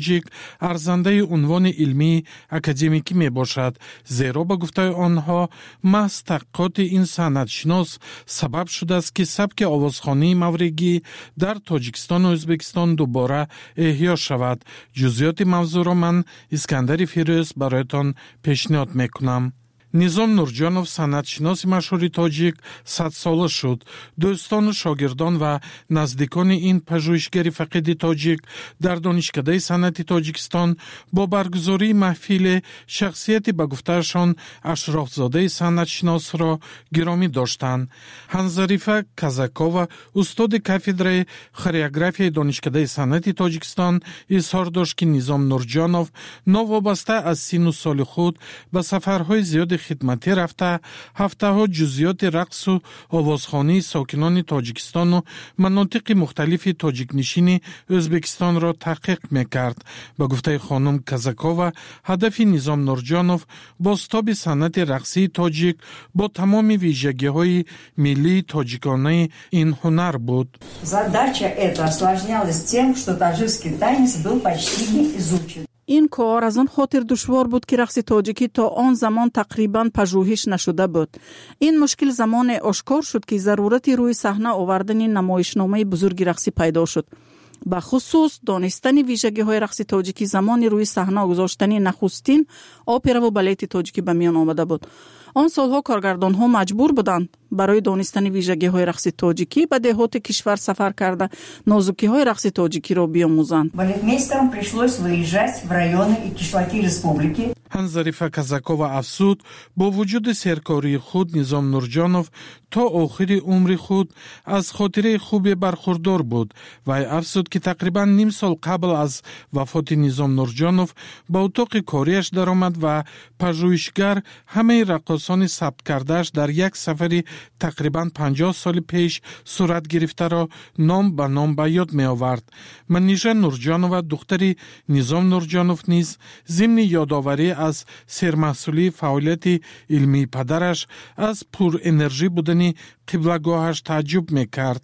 тоҷик арзандаи унвони илмии академикӣ мебошад, зеро ба гуфтаи онҳо маҳз таҳқиқоти ин санъатшинос сабаб шудааст ки сабки овозхонии мавригӣ дар Тоҷикистону Ӯзбекистон дубора эҳьё шавад. ҷузъиёти мавзӯъро ман Искандари Фирӯз бароятон пешниҳод мекунам. Низом Нурҷонов санъатшиноси машҳури тоҷик садсола шуд. дӯстону шогирдон ва наздикони ин пажӯҳишгари фақиди тоҷик дар донишкадаи санъати Тоҷикистон бо баргузории маҳфиле шахсияти ба гуфтаашон ашрофзодаи санъатшиносро гиромӣ доштанд. Ҳанзарифа Казакова, устоди кафедраи хореографияи донишкадаи санъати Тоҷикистон, изҳор дошт, ки Низом Нурҷонов новобаста аз сину соли худ ба сафарҳои зиёди хидматӣ рафта, ҳафтаҳо ҷузъиёти рақсу овозхонии сокинони Тоҷикистону манотиқи мухталифи тоҷикнишини Ӯзбекистонро таҳқиқ мекард. Ба гуфтаи хонум Казакова, ҳадафи Низом Нурҷонов бозтоби санъати рақсии тоҷик бо тамоми вижагиҳои миллии тоҷиконаи ин ҳунар буд. Задача эта осложнялась тем, что таджикский танец был почти не изучен. ин кор аз он хотир душвор буд ки рақси тоҷикӣ то он замон тақрибан пажӯҳиш нашуда буд. ин мушкил замоне ошкор шуд ки зарурати рӯи саҳна овардани намоишномаи бузурги рақсӣ пайдо шуд. ба хусус донистани вижагиҳои рақси тоҷикӣ замони рӯи саҳна гузоштани нахустин операву балети тоҷикӣ ба миён омада буд. он солҳо коргардонҳо маҷбур буданд барои донистани вижагиҳои рақси тоҷикӣ ба деҳоти кишвар сафар карда нозукиҳои рақси тоҷикиро биомӯзанд. Балетмейстерам пришлось выезжать в районы и кишлаки республики. Ҳанзарифа Казакова афзуд, бо вуҷуди серкории худ Низом Нурҷонов то охири умри худ аз хотираи хубе бархурдор буд. Вай афзуд, ки тақрибан ним сол қабл аз вафоти Низом Нурҷонов ба утоқи корияш даромад ва пажӯҳишгар ҳамаи рақосони сабт кардааш дар як сафари тақрибан панҷоҳ соли пеш сурат гирифтаро ном ба ном ба ёд меовард. Маниша Нурҷонова, духтари Низом Нурҷонов низ зимни ёдоварӣ аз сермаҳсулии фаъолияти илмии падараш аз пурэнержӣ будани қиблагоҳаш тааҷҷуб мекард.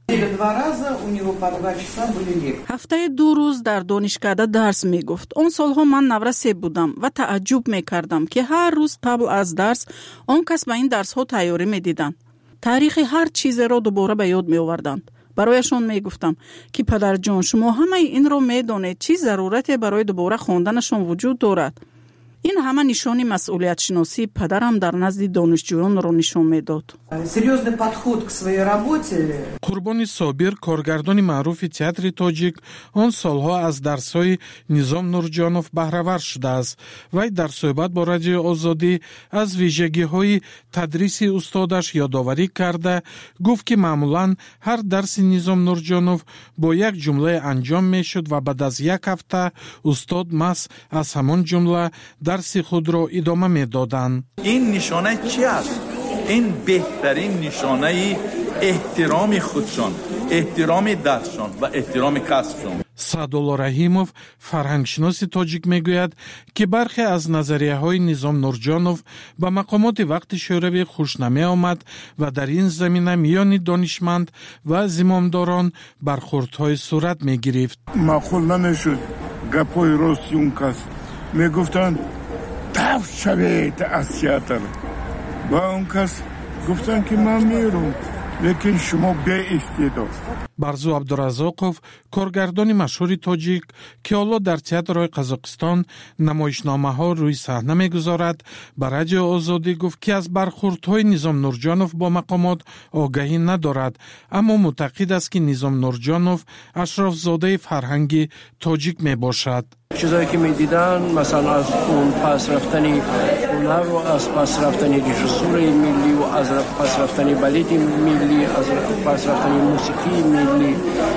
ҳафтаи ду рӯз дар донишкада дарс мегуфт. он солҳо ман наврасе будам ва тааҷҷуб мекардам, ки ҳар рӯз қабл аз дарс он кас ба ин дарсҳо тайёрӣ медиданд. таърихи ҳар чизеро дубора ба ёд меоварданд. барояшон мегуфтам, ки падарҷон, шумо ҳамаи инро медонед, чӣ зарурате барои дубора хонданашон вуҷуд дорад. ин ҳама нишони масъулиятшиносии падарам дар назди донишҷӯёнро нишон медод. Серьезный подход к своей работе. Қурбони Собир, коргардони маъруфи театри тоҷик, он солҳо аз дарсҳои Низом Нурҷонов баҳравар шудааст. Вай дар суҳбат бо Радиои Озодӣ аз вижагиҳои тадриси устодаш ёдоварӣ карда гуфт, ки маъмулан ҳар дарси Низом Нурҷонов бо як ҷумлае анҷом мешуд ва баъд аз як ҳафта устод маҳз аз ҳамон ҷумла дарси худро идома медоданд. ин нишона чӣ аст? ин беҳтарин нишонаи эҳтироми худшон, эҳтироми дарсшон ва эҳтироми касбшон. Саъдулло Раҳимов, фарҳангшиноси тоҷик, мегӯяд, ки бархе аз назарияҳои Низом Нурҷонов ба мақомоти вақти шӯравӣ хуш намеомад ва дар ин замина миёни донишманд ва зимомдорон бархурдҳои сурат мегирифт. маъқул намешуд гапҳои рости он кас. мегуфтанд тафт шавед аз театр. ба он кас гуфтанд, ки ман мерум, лекин шумо беистеъдод. Барзу Абдуразоқов, коргардони машҳури тоҷик, ки ҳоло дар театрҳои Қазоқистон намоишномаҳо рӯи саҳна мегузорад, ба Радиои Озодӣ гуфт, ки аз бархурдҳои Низом Нурҷонов бо мақомот огаҳӣ надорад, аммо муътақид аст, ки Низом Нурҷонов ашрофзодаи фарҳанги тоҷик мебошад. چیزایی که می‌دیدن مثلا از اون پس رفتنی هنر و از پس رفتنی رژیسور ملی و از پس رفتنی بالت ملی از پس رفتنی موسیقی ملی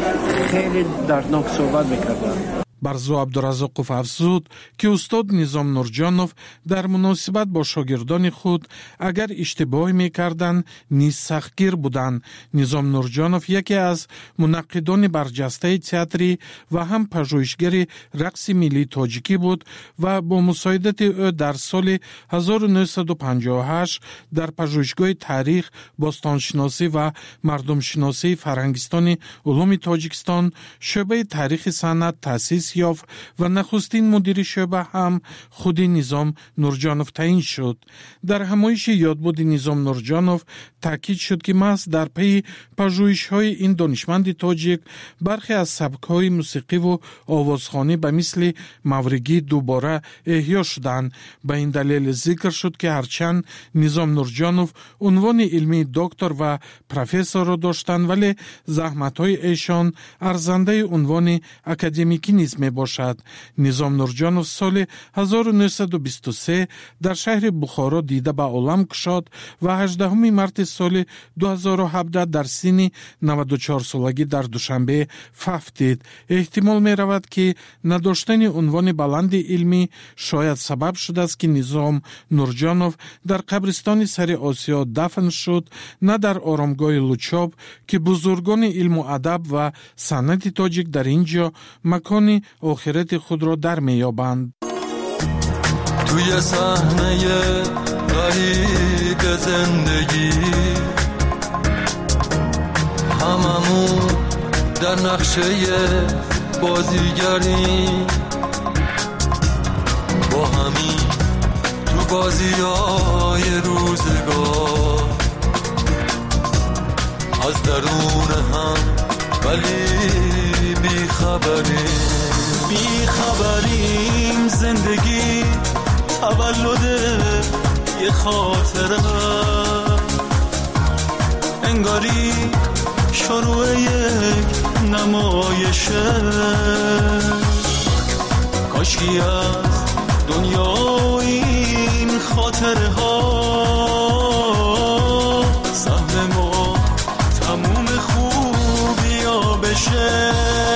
خیلی دردناک صحبت می‌کردن. Барзу Абдуразоқов афзуд, ки устод Низом Нурҷонов дар муносибат бо шогирдони худ агар иштибоҳ мекарданд, низ сахтгир буданд. Низом Нурҷонов яке аз мунаққидони барҷастаи театрӣ ва ҳам пажӯҳишгари рақси миллии тоҷикӣ буд ва бо мусоидати ӯ дар соли ҳазору нӯҳсаду панҷоҳу ҳашт дар пажӯҳишгоҳи таърих, бостоншиносӣ ва мардумшиносии Фарҳангистони улуми Тоҷикистон шӯъбаи таърихи санъат таъсис تشخیص یافت و نخستین مدیر شعبه هم خود نظام نورجانوف تعیین شد. در همایش یادبود نظام نورجانوف تاکید شد که محض در پی پژوهش‌های این دانشمند تاجیک برخی از سبک‌های موسیقی و آوازخوانی به مثل مورگی دوباره احیا شدند. به این دلیل ذکر شد که هرچند نظام نورجانوف عنوان علمی دکتر و پروفسور را داشتند ولی زحمت‌های ایشان ارزنده عنوان اکادمیکی نیز میباشد. نظام نورجانوف سال هزار و نهصد و بیست و سه در شهر بخارا دیده به عالم گشاد و هجدهم مارس سال دو هزار و هفده در سن نود و چهار سالگی در دوشنبه وفات دید. احتمال می رود که نداشتن عنوان بلند علمی شاید سبب شده است که نظام نورجانوف در قبرستان سر آسیا دفن شد، نه در آرامگاه لوچاب که بزرگان علم و ادب و صنعت تاجیک در اینجا مکان آخرت خود را در میابند. توی صحنه غریب زندگی هممون در نقشه بازیگری با همین تو بازیای روزگار از درون هم ولی بی خبریم بی خبریم زندگی تولد یه خاطره انگاری شروع یک نمایشه کاشکی از دنیا این خاطره ها سهم ما تموم خوبی ها بشه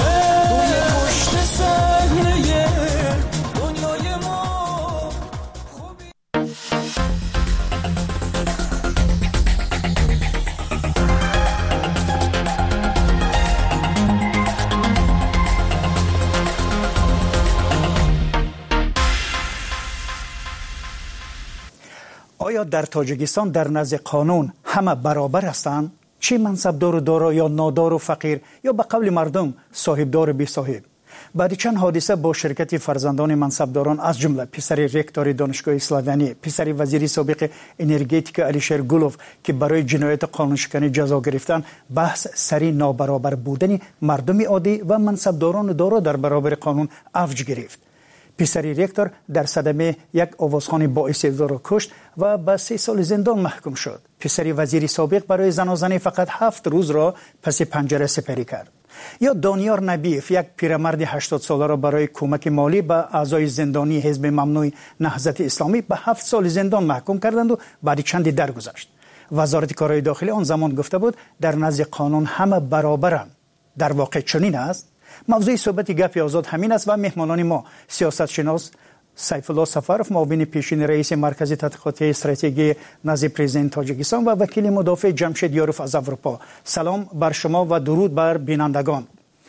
آیا در تاجیکستان در نزد قانون همه برابر هستند؟ چه منصبدار و دارا یا نادار و فقیر یا به قول مردم صاحبدار و بی صاحب؟ بعد چند حادثه با شرکت فرزندان منصبداران از جمله پسر رکتور دانشگاه اسلامی، پسر وزیر سابق انرژتیک علیشیر گلوف که برای جنایت قانونشکنی جزا گرفتن، بحث سری نابرابر بودن مردم عادی و منصبداران دارا در برابر قانون افج گرفت. پسر رکتور در صدمه یک آوازخوان باعث ازدار را کشت و به سه سال زندان محکوم شد. پسر وزیر سابق برای زنازنی فقط هفت روز را پس پنجره سپری کرد. یا دانیار نبیف، یک پیرمرد هشتاد ساله را برای کمک مالی به اعضای زندانی حزب ممنوع نهضت اسلامی به هفت سال زندان محکوم کردند و بعد چندی درگذشت. وزارت کارهای داخلی آن زمان گفته بود در نزد قانون همه برابرند. در واقع چنین است؟ موضوع صحبت گپ آزاد همین است و مهمانان ما سیاست شناس سیف الله سفرов معاون پیشین رئیس مرکز تحقیقات استراتژی نزد پرزیدنت تاجیکستان و وکیل مدافع جمشید یاروف از اروپا. سلام بر شما و درود بر بینندگان.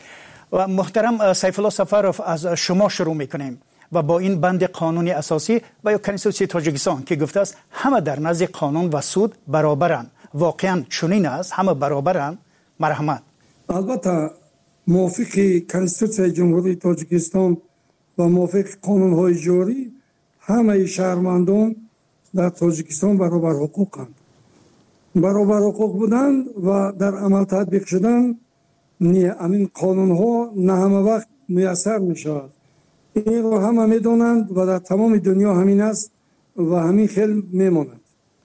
و محترم سیف الله سفرов از شما شروع میکنیم و با این بند قانونی اساسی و یا کنستیتوسی تاجیکستان که گفته است همه در نزد قانون و سود برابرند، واقعا چنین است؟ همه برابرند؟ مرحمت. البته موافق کنستیتوسی جمهوری تاجیکستان و موافق قانون‌های جاری همه شهروندان در تاجیکستان برابر حقوقند. برابر حقوق بودن و در عمل تطبیق شدن همین قانون‌ها نه همه وقت میسر میشود. این رو همه میدونند و در تمام دنیا همین است و همین خیلی میماند.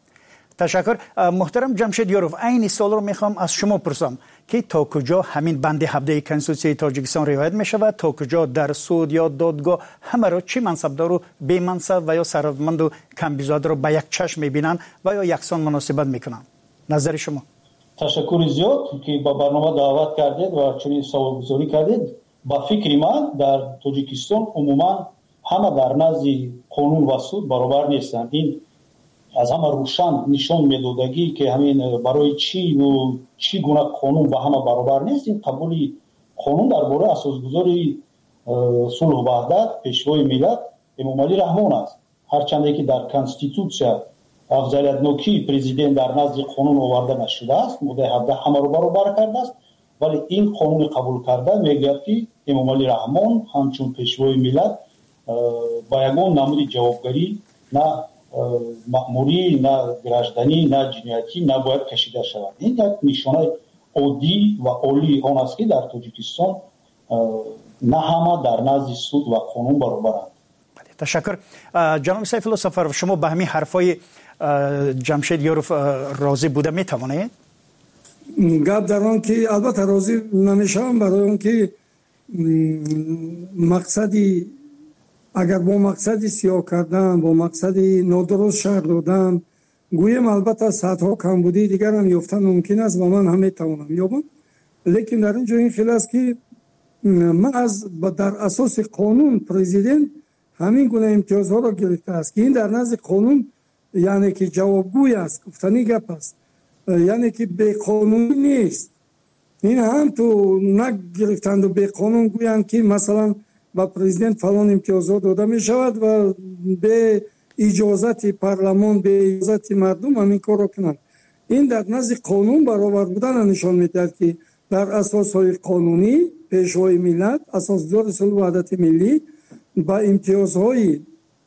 تشکر. محترم جمشید یاروف، این سوال رو میخوام از شما پرسم که تا کجا همین بند هفده کنستیتوسی تاجیکستان رعایت می شود، تا کجا در سود یا دادگاه همه را چه منصبدار و بی منصب و یا ثروتمند و کم بیزاد را به یک چشم میبینند و یا یکسان مناسبت میکنند؟ نظر شما؟ تشکر زیاد که با برنامه دعوت کردید و چنین سوال گذاری کردید. با فکر من در تاجیکستان عموما همه در نزد قانون و سود برابر نیستند. این از همه روشن نشان میدادگی که همین برای چی و چی گونه قانون با همه برابر نیست. این قبول قانون درباره اساسگذاری صلح و وحدت پیشوای ملت امام علی رحمان است. هرچند که در کنستیتوسیا افضلیت نوکی پرزیدنت در نزد قانون آورده نشده است، ماده هفده همه رو برابر کرده است، ولی این قانون قبول کرده میگه که امام علی رحمان همچون پیشوای ملت با یگان نمود جوابگری نه مأموری نه گرجدنی نه جنایتی نباید کشیده شود. این یک نشانه عادی و عالی آن است که در تاجیکستان نه همه در نزد سود و قانون برابرند. تشکر. جناب سیف الله سفرов شما به همین حرفای جمشید یاروف راضی بوده میتوانید؟ گپ در آن که البته راضی نمیشم، برای اون که مقصدی اگر با مقصدی سیاه کردن، با مقصدی نادرست شهر دادن، گویم البته صدها کمبودی دیگر هم یافتن ممکن است و من هم میتوانم یابم، لیکن در اینجا این خیلی است که من از در اساس قانون پرزیدنت همین گونه امتیازها را گرفته است که این در نزد قانون یعنی که جوابگوی است، گفتنی گپ است، یعنی که به قانونی نیست. این هم تو نگرفتند و به قانون گویند که مثلا با پرزیدنت فلان امتیازات داده می شود و به اجازت پارلمان، به اجازت مردم همین کار را کنند. این در نزد قانون برابر بودن نشان میدهد که در اساسهای قانونی پیشوای ملت، اساسدار صلح و وحدت ملی با امتیازهای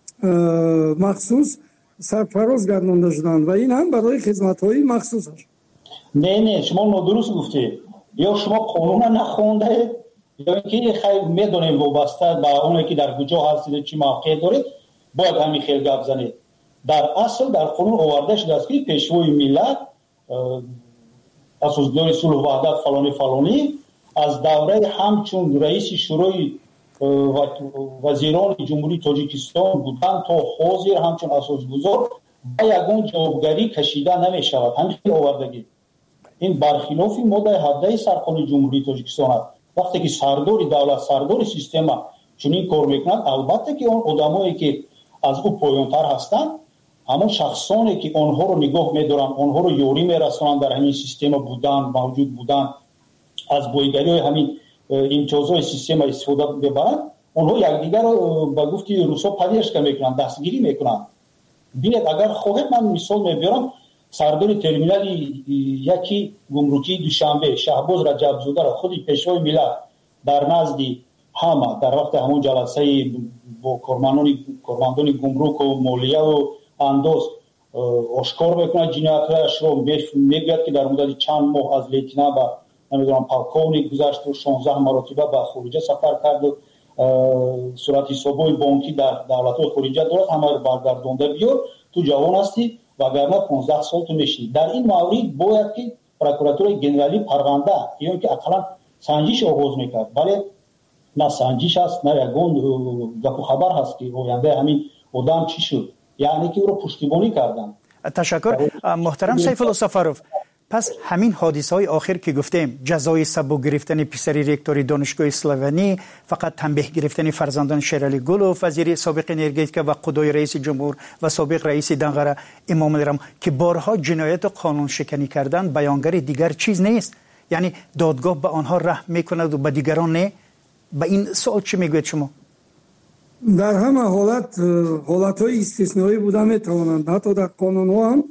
مخصوص سرفراز گردانده شدند و این هم برای خدمت‌های مخصوص است. نه نه شما نادرست گفتید، یا شما قانون را نخوندید یا اینکه خیلی میدونیم وابسته به اونی که در کجا هستید چی موقع دارید باید همین خیلی گپ زنید. در اصل در قانون آورده شده است که پیشوای ملت اساسدار صلح و وحدت فلانی فلانی از دوره همچون رئیس شورای وزیران جمهوری تاجیکستان بودند تا حاضر همچون اساسگذار با یگان جوابگری کشیده نمی شود. همین آوردگی این برخلاف ماده هفده سرقانون جمهوری تاجیکستان است. وقتی که سردار دولت، سردار سیستم چنین کار میکنند، البته که اون آدمایی که از او پایانتر هستند همون شخصانی که آنها رو نگاه میدارن، آنها رو یاری میرسونن در همین سیستم بودن، موجود بودن، از بایگری های همین امتیازهای سیستم استفاده ببرند، آنها یکدیگر رو با گفتی روسا پدیدش میکنن، دستگیری میکنن. ببینید اگر خواهید من مثال میبرم، سردار ترمینال یکی گمرکی دوشنبه شهباز رجبزاده را خودی پیشوای ملت در نزد همه در وقت همون جلسه با کارمندان کارمندان گمرک و مالیه و انداز آشکار میکنه جنایت‌هایش رو، میگوید که در مدت چند ماه از لیتنانت به نمیدونم پالکونیک گذشت و شانزده مرتبه به خارج سفر کرد و صورت حسابای بانکی در دولت‌های خارجی دارد، همه رو برگردونده بیار تو جوان هستی وگرنه پانزده سال تو میشی. در این مورد باید که پروکراتور گنرالی پرونده یا که اقلا سنجش آغاز میکرد، ولی نه سنجش است نه یگان گپ و خبر هست که آینده همین آدم چی شد، یعنی که او رو پشتیبانی کردن. تشکر محترم سیف الله سفرov. پس همین حادثه های آخر که گفتیم، جزای سبک گرفتن پسری رکتور دانشگاه اسلوونی، فقط تنبیه گرفتن فرزندان شیرعلی گلوف، وزیر سابق انرژتیک و قضای رئیس جمهور و سابق رئیس دنغره امام علی رحمان که بارها جنایت و قانون شکنی کردن، بیانگر دیگر چیز نیست. یعنی دادگاه به آنها رحم میکند و به دیگران نه. به این سوال چی میگوید شما؟ در همه حالت حالت های استثنایی بوده میتوانند، حتی در قانون ها هم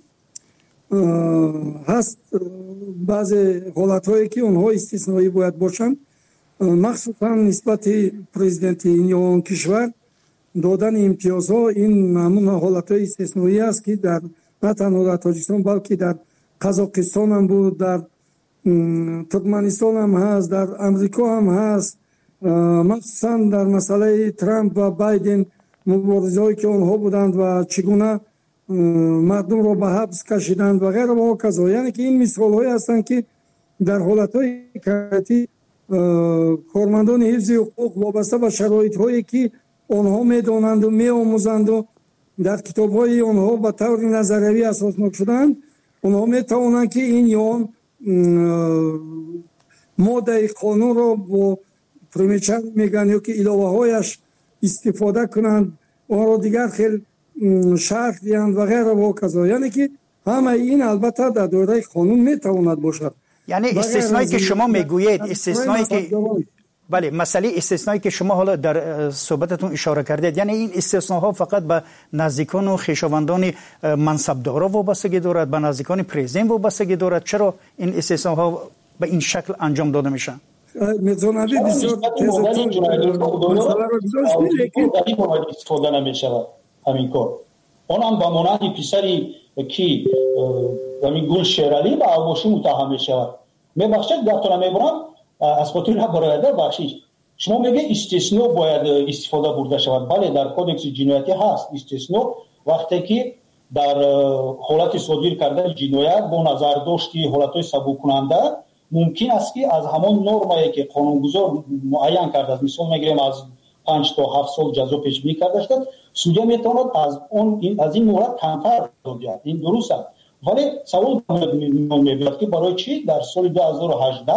هست بعض حالت هایی که اونها استثنایی باید باشند، مخصوصا نسبت پرزیدنت این کشور دادن امتیازها. این همون حالت های استثنایی است که در نه تنها در تاجیکستان بلکه در قزاقستان هم بود، در ترکمنستان هم هست، در امریکا هم هست، مخصوصا در مسئله ترامپ و بایدن مبارزه هایی که آنها بودند و چگونه مردم را به حبس کشیدند و غیره و کذا. یعنی که این مثال هایی هستند که در حالت های کارتی کارمندان حفظ حقوق وابسته به شرایط هایی که آنها میدانند و میآموزند و در کتاب های آنها به طور نظریه اساسناک شدند، آنها میتوانند که این یا ماده قانون را با پرمیچر میگن یا که علاوه هایش استفاده کنند، آن را دیگر خیلی شرح دیند و غیره و کذا. یعنی که همه این البته در دایره قانون میتواند باشد. یعنی استثنایی که شما میگویید، استثنایی که بله مسئله استثنایی که شما حالا در صحبتتون اشاره کردید، یعنی این استثناها فقط به نزدیکان و خویشاوندان منصبدارا وابستگی دارد، به نزدیکان پرزیدنت وابستگی دارد. چرا این استثناها به این شکل انجام داده میشه؟ میزونابی بسیار تزتون مسئله رو گذاشت لیکن استفاده نمیشود همین کار. اونم با مانند پسری که همین گل شیرالی با آبوشی متهم میشود. میبخشید گفتم میبرم از خاطر برایده بخشید. شما میگه استثنا باید استفاده برده شود. بله در کودکس جنایتی هست استثنا وقتی که در حالت صادر کردن جنایت با نظر داشتی حالتهای سبک کننده ممکن است که از همان نرمایی که قانونگذار معین کرده است، مثال میگیریم از پنج تا هفت سال جزا پیش بینی کرده است، سودیا میتواند از اون این از این مورد کمتر بیاد. این درست است. ولی سوال میاد که برای چی در سال دو هزار و هجده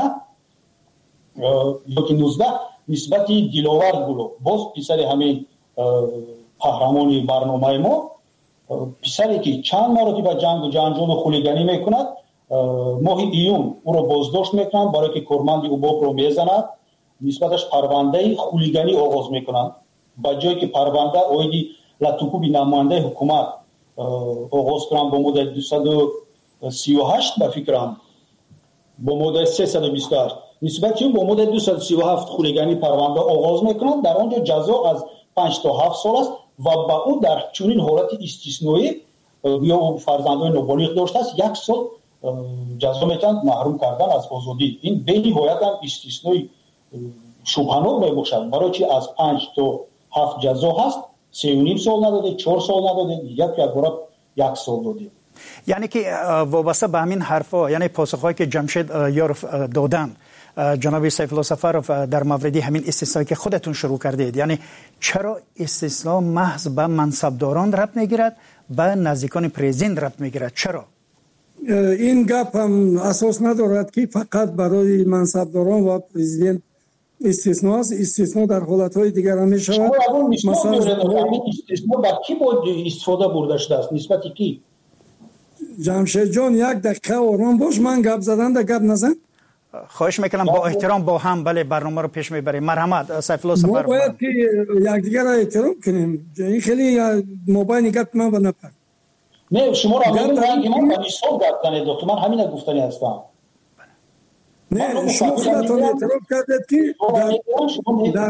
یا که نوزده نسبت دلاور بلو باز پسر همین قهرمانی برنامه ما پسری که چند مرتبه جنگ و جنجال و خولیگانی میکند ماه ایون او را بازداشت میکنند برای که کارمند اوباب رو میزند نسبتش پرونده خولیگانی آغاز میکنند با جایی که پرونده اویدی لطوکوبی نماینده حکومت آغاز کنند با مدت دویست و سی و هشت به فکرم با مدت سیصد و بیست و هشت نسبت اون با مدت دویست و سی و هفت خولیگانی پرونده آغاز میکنند در آنجا جزا از پنج تا هفت سال است و با او در چنین حالت استثنایی یا فرزندان نابالغ داشته است یک سال جزا میتوند محروم کردن از آزادی. این به نهایت هم استثنایی شبهناک میباشد برای چی از پنج تا هفت جزا هست سه و نیم سال نداده چهار سال نداده یک یک بار یک سال داده. یعنی که وابسته به همین حرفا یعنی پاسخهایی که جمشید یاروف دادن جناب سیف الله سفرов در مورد همین استثنایی که خودتون شروع کردید یعنی چرا استثنا محض به منصبداران ربط میگیرد به نزدیکان پرزیدنت ربط میگیرد؟ چرا این گپ هم اساس ندارد که فقط برای منصبداران و پرزیدنت استثنا است. استثنا در حالتهای دیگر هم میشود. مثلا استثنا با کی بود استفاده برده شده است نسبتی کی؟ جمشید جان یک دقیقه آرام باش من گپ زدن ده گپ نزن. خواهش میکنم با احترام با هم بله برنامه رو پیش میبریم. مرحمت سیف الله سفرov. ما باید که یکدیگر را احترام کنیم. این خیلی موبایل گپ من و نپر. نه شما را میگم رنگ من با مثال گفتن دکتر من همین گفتنی هستم. نه شما خودتون اعتراف کردید که در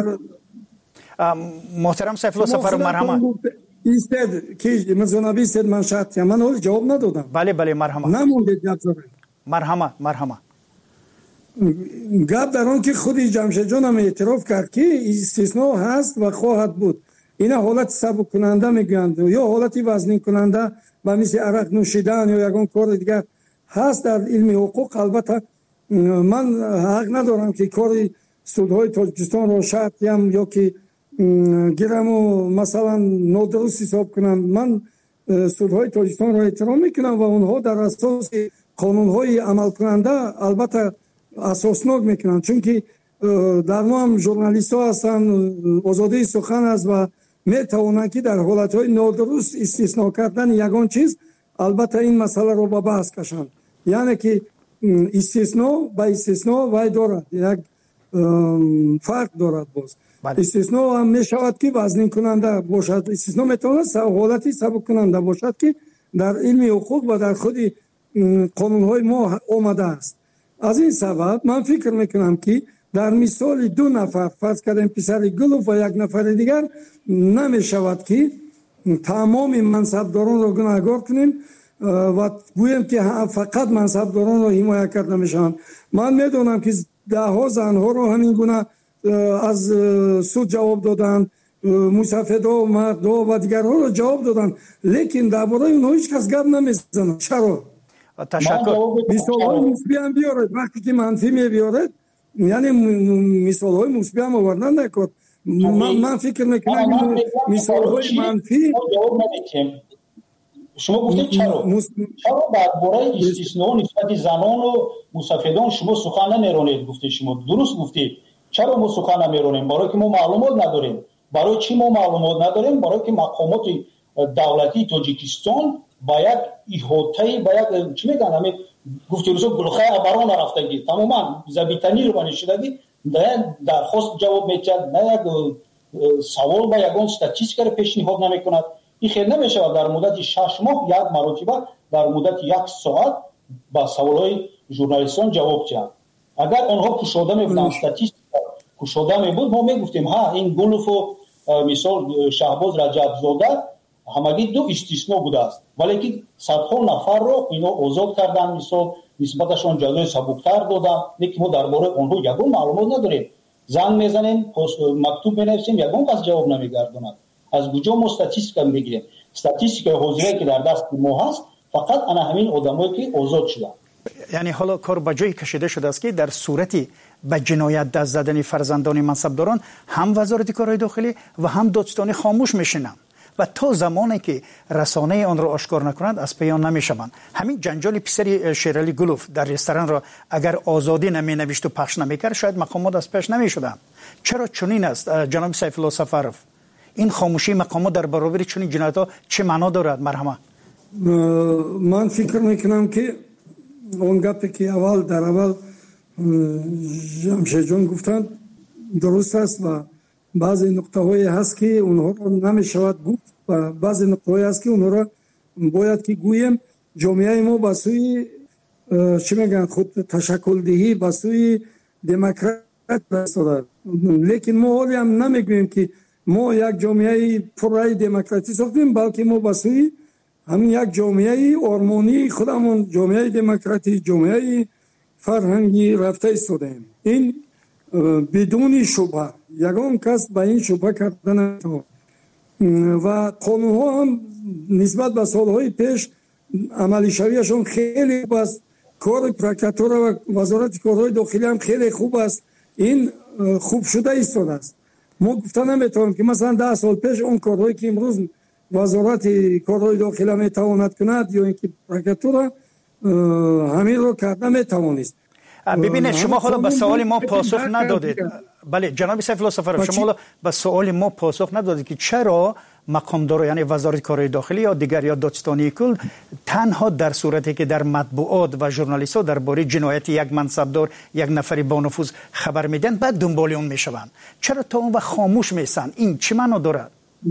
محترم سیف الله سفرov مرحمت ایستد که مزونابی است من شرط من اول جواب ندادم. بله بله مرحمت. نمونده گپ زدن. مرحمت مرحمت. گپ در آن که خودی جمشید جان هم اعتراف کرد که استثناء هست و خواهد بود. اینا حالت سبک کننده میگویند یا حالتی وزنی کننده و مثل عرق نوشیدن یا یگان کار دیگر هست در علم حقوق. البته من حق ندارم که کار سودهای تاجیکستان رو شرطیم یا که گیرم و مثلا نادرست حساب کنم. من سودهای تاجیکستان رو احترام میکنم و اونها در اساس قانونهای عمل کننده البته اساسناک میکنن چون که در ما هم ژورنالیست ها هستن آزادی سخن است و میتوانند که در حالتهای نادرست استثناء کردن یگان چیز البته این مسئله رو به بحث کشند. یعنی که استثناء با استثناء وای دارد یک فرق دارد. باز استثناء هم میشود که وزنی کننده باشد. استثناء میتواند حالتی سبک کننده باشد که در علم حقوق و در خود قانونهای ما آمده است. از این سبب من فکر میکنم که در مثال دو نفر فرض کردیم پسر گلوف و یک نفر دیگر نمیشود که تمام منصبداران را گناهکار کنیم و گوییم که فقط منصبداران را حمایت کرده میشن. من میدونم که ده ها زنها را همین گونه از سود جواب دادن، مصفدا و مردا و دیگرها را جواب دادن، لیکن درباره اونها هیچ کس گپ نمیزنه. چرا؟ تشکر. مثال های مثبی هم بیارد. وقتی که منفی می بیارد یعنی مثال های مثبی هم آوردن نکرد. من, من فکر میکنم مثال های منفی شما گفتید چرا؟ چرا درباره استثناء نسبت زنان و مصفدان شما سخن نمیرانید؟ گفتید شما درست گفتید. چرا ما سخن نمیرانیم؟ برای که ما معلومات نداریم. برای چی ما معلومات نداریم؟ برای که مقامات دولتی تاجیکستان باید احاطه باید چی میگن همین گفتی روزا گلخه ابران رفتگی تماما زبیتنی رو بنشیدگی نه درخواست جواب میده نه یک سوال با یگان استاتستیک رو پیشنهاد نمیکند. این خیلی نمیشه در مدت شش ماه یک مرتبه در مدت یک ساعت با سوالای ژورنالیستان جواب دهند. اگر آنها کشوده می‌بودن استاتیستیکا کشوده می‌بود ما میگفتیم ها این گلوف و مثال شهباز رجب زاده همگی دو استثنا بوده است ولی که صدها نفر رو اینا آزاد کردن مثال نسبتشون جزای سبکتر دادن لیکن ما درباره آنها یگون معلومات نداریم زنگ میزنیم مکتوب مینویسیم یگون کس جواب نمیگرداند از کجا ما استاتیستیکا میگیریم استاتیستیکا حاضره که در دست ما هست فقط انا همین آدمایی که آزاد شدن یعنی حالا کار به جایی کشیده شده است که در صورتی به جنایت دست زدن فرزندان منصبداران هم وزارت کارهای داخلی و هم دادستانی خاموش میشینند و تا زمانی که رسانه آن را آشکار نکنند از پی آن نمیشوند. همین جنجال پسر شیرعلی گلوف در رستوران را اگر آزادی نمی نوشت و پخش نمیکرد شاید مقامات از پیش نمیشدند. چرا چنین است جناب سیف الله سفرов؟ این خاموشی مقامات در برابر چنین جنایت‌ها چه معنا دارد؟ مرحمت. من فکر میکنم که اون گپی که اول در اول جمشید جان گفتند درست است و بعضی نقطه هایی هست که اونها را نمیشود گفت و بعضی نقطه هایی هست که اونها را باید که گویم. جامعه ما به سوی چی میگن خود تشکل دهی به سوی دموکرات رسیده، لیکن ما حالی هم نمیگوییم که ما یک جامعه پررای دموکراتی ساختیم بلکه ما به سوی همین یک جامعه آرمانی خودمون جامعه دموکراتی جامعه فرهنگی رفته ایستادیم. این بدون شبهه یگان کس به این شبهه کردن نمیتونه و قانون ها هم نسبت به سالهای پیش عملی شویشون خیلی خوب است. کار پروکراتور و وزارت کارهای داخلی هم خیلی خوب است. این خوب شده ایستاده است. ما گفته نمیتونیم که مثلا ده سال پیش اون کارهایی که امروز وزارت کارهای داخلی میتواند کند یا اینکه پروکراتور همین رو کرده میتوانست. ببینید شما حالا به سوال ما پاسخ ندادید. بله جناب سیف الله سفرov شما حالا به سوال ما پاسخ ندادید که چرا مقامدار یعنی وزارت کارهای داخلی یا دیگر یا دادستانی کل تنها در صورتی که در مطبوعات و ژورنالیست‌ها درباره جنایت یک منصبدار یک نفری با نفوذ خبر میدن بعد دنبال اون میشوند، چرا تا اون وقت خاموش میسن؟ این چه معنا دارد؟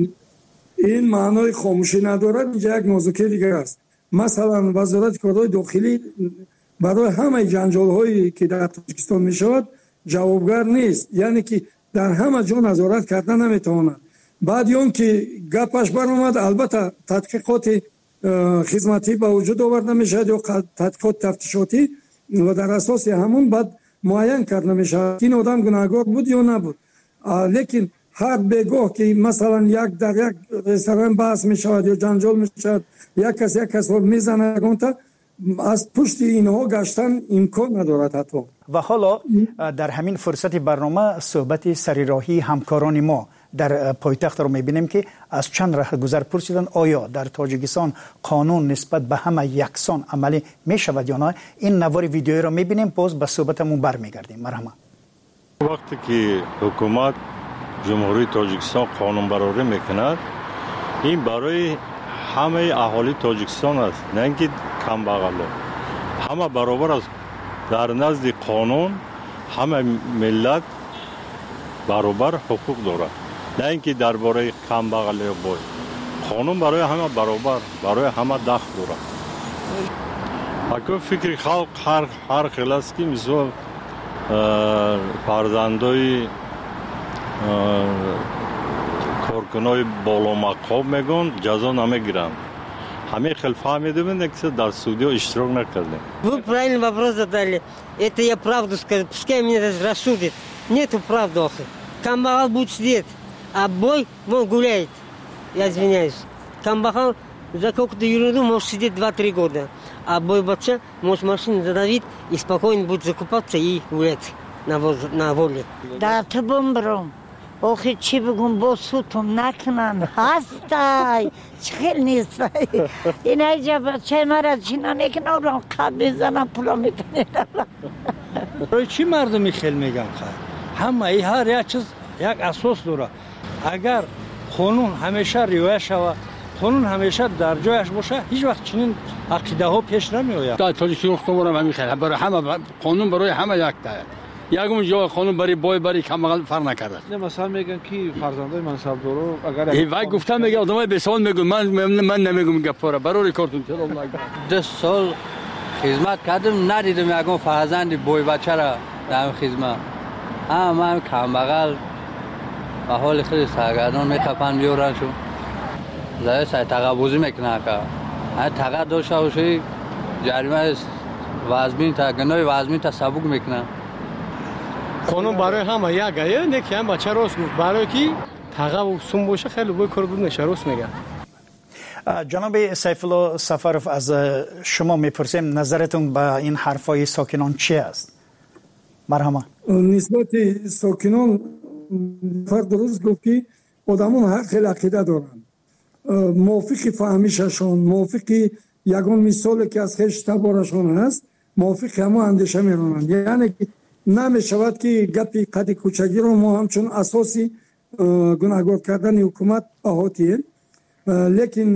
این معنای خاموشی ندارد. اینجا یک موضوع دیگر است. مثلا وزارت کارهای داخلی برای همه جنجال هایی که در تاجیکستان می شود جوابگر نیست، یعنی که در همه جا نظارت کردن نمیتواند. بعد اون که گپش برآمد البته تحقیقات خدمتی به وجود آورده می شود یا تحقیقات تفتیشاتی و در اساس همون بعد معین کرده می شود این آدم گناهکار بود یا نبود. لیکن هر بگاه که مثلا یک در یک رستوران بحث می شود یا جنجال می شود یک کس یک کس رو می زنه گونتا از پشت اینها گشتن امکان ندارد حتی. و حالا در همین فرصت برنامه صحبت سریراهی همکاران ما در پایتخت رو میبینیم که از چند رهگذر پرسیدن آیا در تاجیکستان قانون نسبت به همه یکسان عملی میشود یا نه. این نوار ویدیویی رو میبینیم باز به صحبتمون برمیگردیم. مرحمت. وقتی که حکومت جمهوری تاجیکستان قانون برآوری میکند این برای همه اهالی تاجیکستان است، نه اینکه کم بغلا. همه برابر است در نزد قانون، همه ملت برابر حقوق دارد، نه اینکه درباره کم بغل یا بای. قانون برای همه برابر، برای همه دخل دارد. اگر فکر خلق هر هر خیلی است که مثلا فرزندای کارکنای بالا مقام میگن جزا намегиранд. Хаме хел фаҳмида бинед ки дар судиё иштирок накардем. Вы правильный вопрос задали. Это я правду сказал. Пускай меня рассудит. Нету правды. Камбахал будет сидеть, а бой вон гуляет. Я извиняюсь. Камбахал за какую-то ерунду может сидеть два-три года. А бой бача может машину задавить и спокойно будет закупаться и гулять на, воз... на воле. Да, ты бомбром. Ох, и чего богом босутом накнан. Хастай. Чхел нистай. И найдя бача мара чина некнором кабизана пула митнеда. برای چی مردمی خیل میگن خواهد؟ همه ای هر یک چیز یک اساس داره. اگر قانون همیشه رعایت شود، قانون همیشه در جایش باشه، هیچ وقت چنین عقیده ها پیش نمی آید. در تاجیکستان خودمون همین خیلی برای همه قانون برای همه یک تا یکم جای قانون برای بای برای کمال فرق نکرده. نه مثلا میگن کی فرزندای منصبدارو اگر ای وای گفتم میگه آدمای به سوال میگن من من نمیگم گپاره برای کارتون چرا نگم. ده سال خدمت کردم ندیدم یکم فرزند بای بچه را در خدمت هم هم کم بغل و حال خیلی سرگردان میخپن بیارنشون زیاد سای تقبوزی میکنن که هر تقد داشته باشی جریمه وزمین تا گناه وزمین تا سبک میکنن. قانون برای همه یک گایه نه که هم بچه راست گفت برای کی تقب و سوم باشه خیلی بوی کار بود نشه راست میگن. جناب سیف الله سفرف از شما میپرسیم نظرتون به این حرفای ساکنان چی است؟ مرحبا. نسبت ساکنان فرد درست گفت که آدمون هر خیلی عقیده دارن موافق فهمیششون موافق یگان مثالی که از خیش تبارشون هست موافق همه اندیشه میرونن یعنی نمیشود که گپی قد کوچگی رو ما همچون اساسی گناهگار کردن حکومت احاتیم لیکن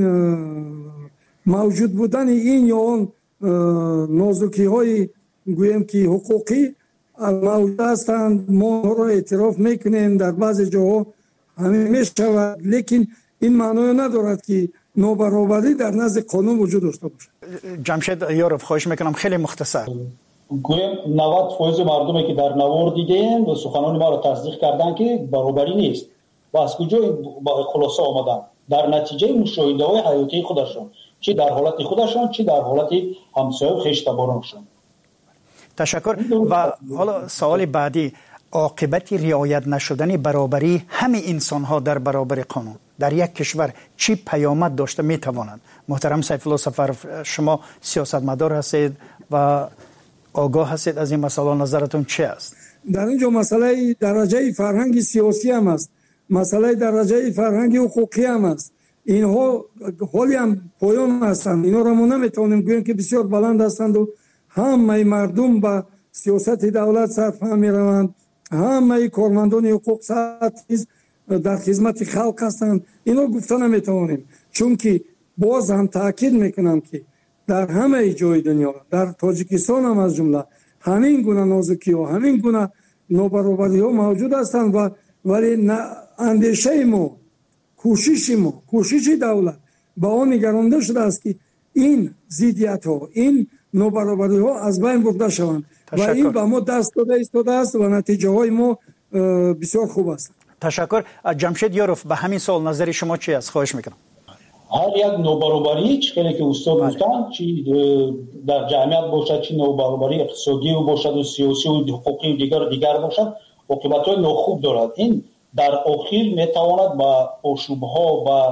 موجود بودن این یا اون نازکی های گویم که حقوقی موجود هستند ما را اعتراف میکنیم در بعض جاها همین میشود لیکن این معنی ندارد که نابرابری در نزد قانون وجود داشته باشد. جمشید یاروف خواهش میکنم خیلی مختصر. گویم نود درصد مردمی که در نوار دیدیم و سخنان ما را تصدیق کردن که برابری نیست و از کجا با خلاصه آمدن در نتیجه مشاهده های حیاتی خودشون چه در حالت خودشون چه در حالت همسایه و خویش تبارانشون. تشکر. و حالا سوال بعدی عاقبت رعایت نشدن برابری همه انسان ها در برابر قانون در یک کشور چی پیامد داشته میتوانند؟ محترم سیف الله سفرف شما سیاستمدار هستید و آگاه هستید از این مسئله نظرتون چی است؟ در اینجا مسئله درجه فرهنگ سیاسی هم است مسئله درجه فرهنگ حقوقی هم است اینها حالی هم پایان هستند اینا را ما نمیتونیم گوییم که بسیار بلند هستند و همه مردم به سیاست دولت سرفهم میروند همه کارمندان حقوق سطحی در خدمت خلق هستند اینا گفته نمیتوانیم چون که باز هم تاکید میکنم که در همه جای دنیا در تاجیکستان هم از جمله همین گونه نازکی ها همین گونه نابرابری ها موجود هستند و ولی اندیشه ما کوشش ما کوشش دولت با آن نگرانده شده است که این ضدیت ها این نابرابری ها از بین برده شوند و این به ما دست داده ایستاده است و نتیجه های ما بسیار خوب است. تشکر. جمشید یاروف به همین سوال نظر شما چی است؟ خواهش میکنم. هر یک نابرابری چه که استاد گفتن چی در جمعیت باشد چی نابرابری اقتصادی و باشد و سیاسی و حقوقی و دیگر دیگر باشد عاقبت‌های ناخوب دارد. این در آخر میتواند با آشوب‌ها و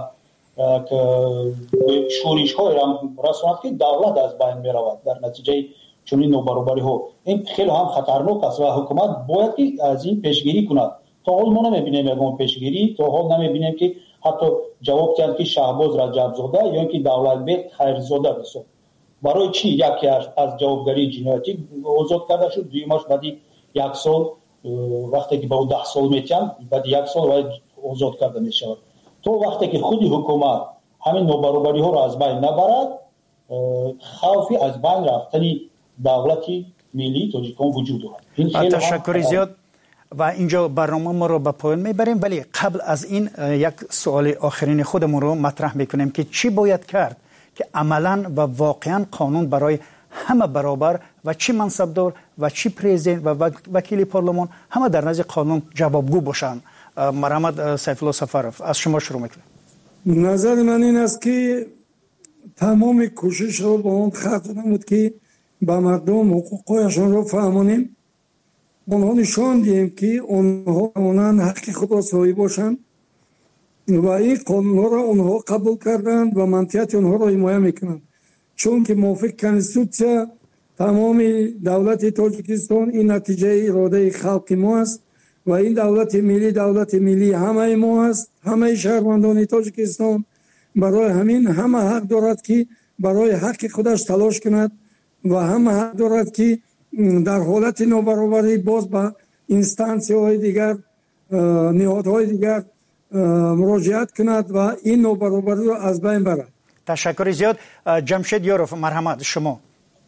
شورش‌های رساند که دولت از بین میرود در نتیجه چنین نابرابری‌ها. این خیلی هم خطرناک است و حکومت باید که از این پیشگیری کند. تا حال ما نمیبینیم یگان پیشگیری تا حال نمیبینیم که حتی جواب دهند که شهباز رجب زاده یا اینکه دولت بیت خیرزاده بسید برای چی یکی از جوابگری جنایتی آزاد کرده شد دویمش بعدی یک سال وقتی که با ده سال میتیم بعد یک سال باید آزاد کرده میشود تو وقتی که خودی حکومت همین نابرابری ها را از بین نبرد خوفی از بین رفتنی دولتی ملی تاجیکستان وجود دارد. تشکر زیاد و اینجا برنامه ما رو به پایان میبریم ولی قبل از این یک سوال آخرین خودمون رو مطرح میکنیم که چی باید کرد که عملاً و واقعاً قانون برای همه برابر و چی منصبدار و چی پرزیدنت و وکیل پارلمان همه در نزد قانون جوابگو باشن. مرحمت سیف الله سفرف از شما شروع میکنم. نظر من این است که تمام کوشش رو با اون خط نمود که با مردم حقوقایشون رو فهمونیم اونها نشان دیم که اونها اونان حق خود را صاحب باشند و این قانون ها را اونها قبول کردند و منطقیت اونها را حمایت میکنند چون که موافق کنستیتوسیا تمام دولت تاجیکستان این نتیجه اراده خلق ما است و این دولت ملی دولت ملی همه ما است همه شهروندان تاجیکستان برای همین همه حق دارد که برای حق خودش تلاش کند و همه حق دارد که در حالت نابرابری باز به اینستانسی های دیگر نهادهای دیگر مراجعت کند و این نابرابری را از بین برد. تشکر زیاد. جمشید یاروف مرحمت شما.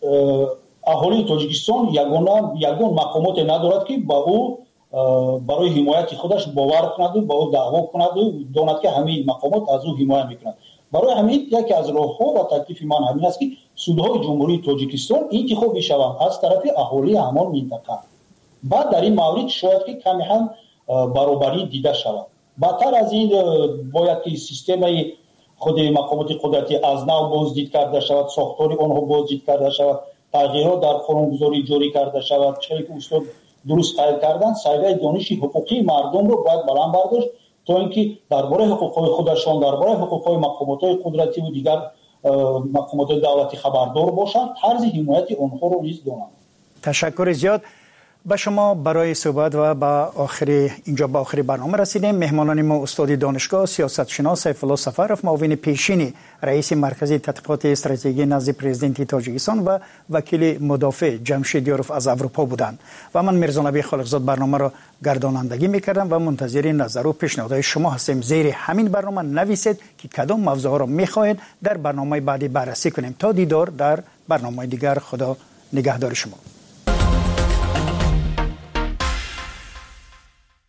اهالی تاجیکستان یگان یگان مقامات ندارد که با او برای حمایت خودش باور کند و با او دعوا کند و داند که همین مقامات از او حمایت میکنند. برای همین یکی از راه‌ها و تکلیف من همین است که سودهای جمهوری تاجیکستان انتخاب بشوند از طرف اهالی همان منطقه بعد در این مورد شاید که کمی هم برابری دیده شود. بدتر از این باید که سیستم خود مقامات قدرتی از نو بازدید کرده شود، ساختار آنها بازدید کرده شود، تغییرات در قانونگذاری جاری کرده شود. چه که اصول درست قائل کردن، سایه دانش حقوقی مردم رو باید بلند برداشت تا اینکه درباره حقوق خودشان، درباره حقوق مقامات قدرتی و دیگر مقامات دولتی خبردار باشند، طرز حمایت آنها رو نیز دانند. تشکر زیاد به شما برای صحبت و با آخری اینجا به آخری برنامه رسیدیم. مهمانان ما استاد دانشگاه سیاست شناس سیف الله سفرов، معاون پیشین رئیس مرکز تحقیقات استراتژیکی نزد پرزیدنت تاجیکستان و وکیل مدافع جمشید یاروف از اروپا بودند و من میرزا نبی خالقزاد برنامه را گردانندگی میکردم و منتظر نظر و پیشنهادهای شما هستیم. زیر همین برنامه نویسید که کدام موضوع را میخواهید در برنامه بعدی بررسی کنیم. تا دیدار در برنامه دیگر، خدا نگهدار شما.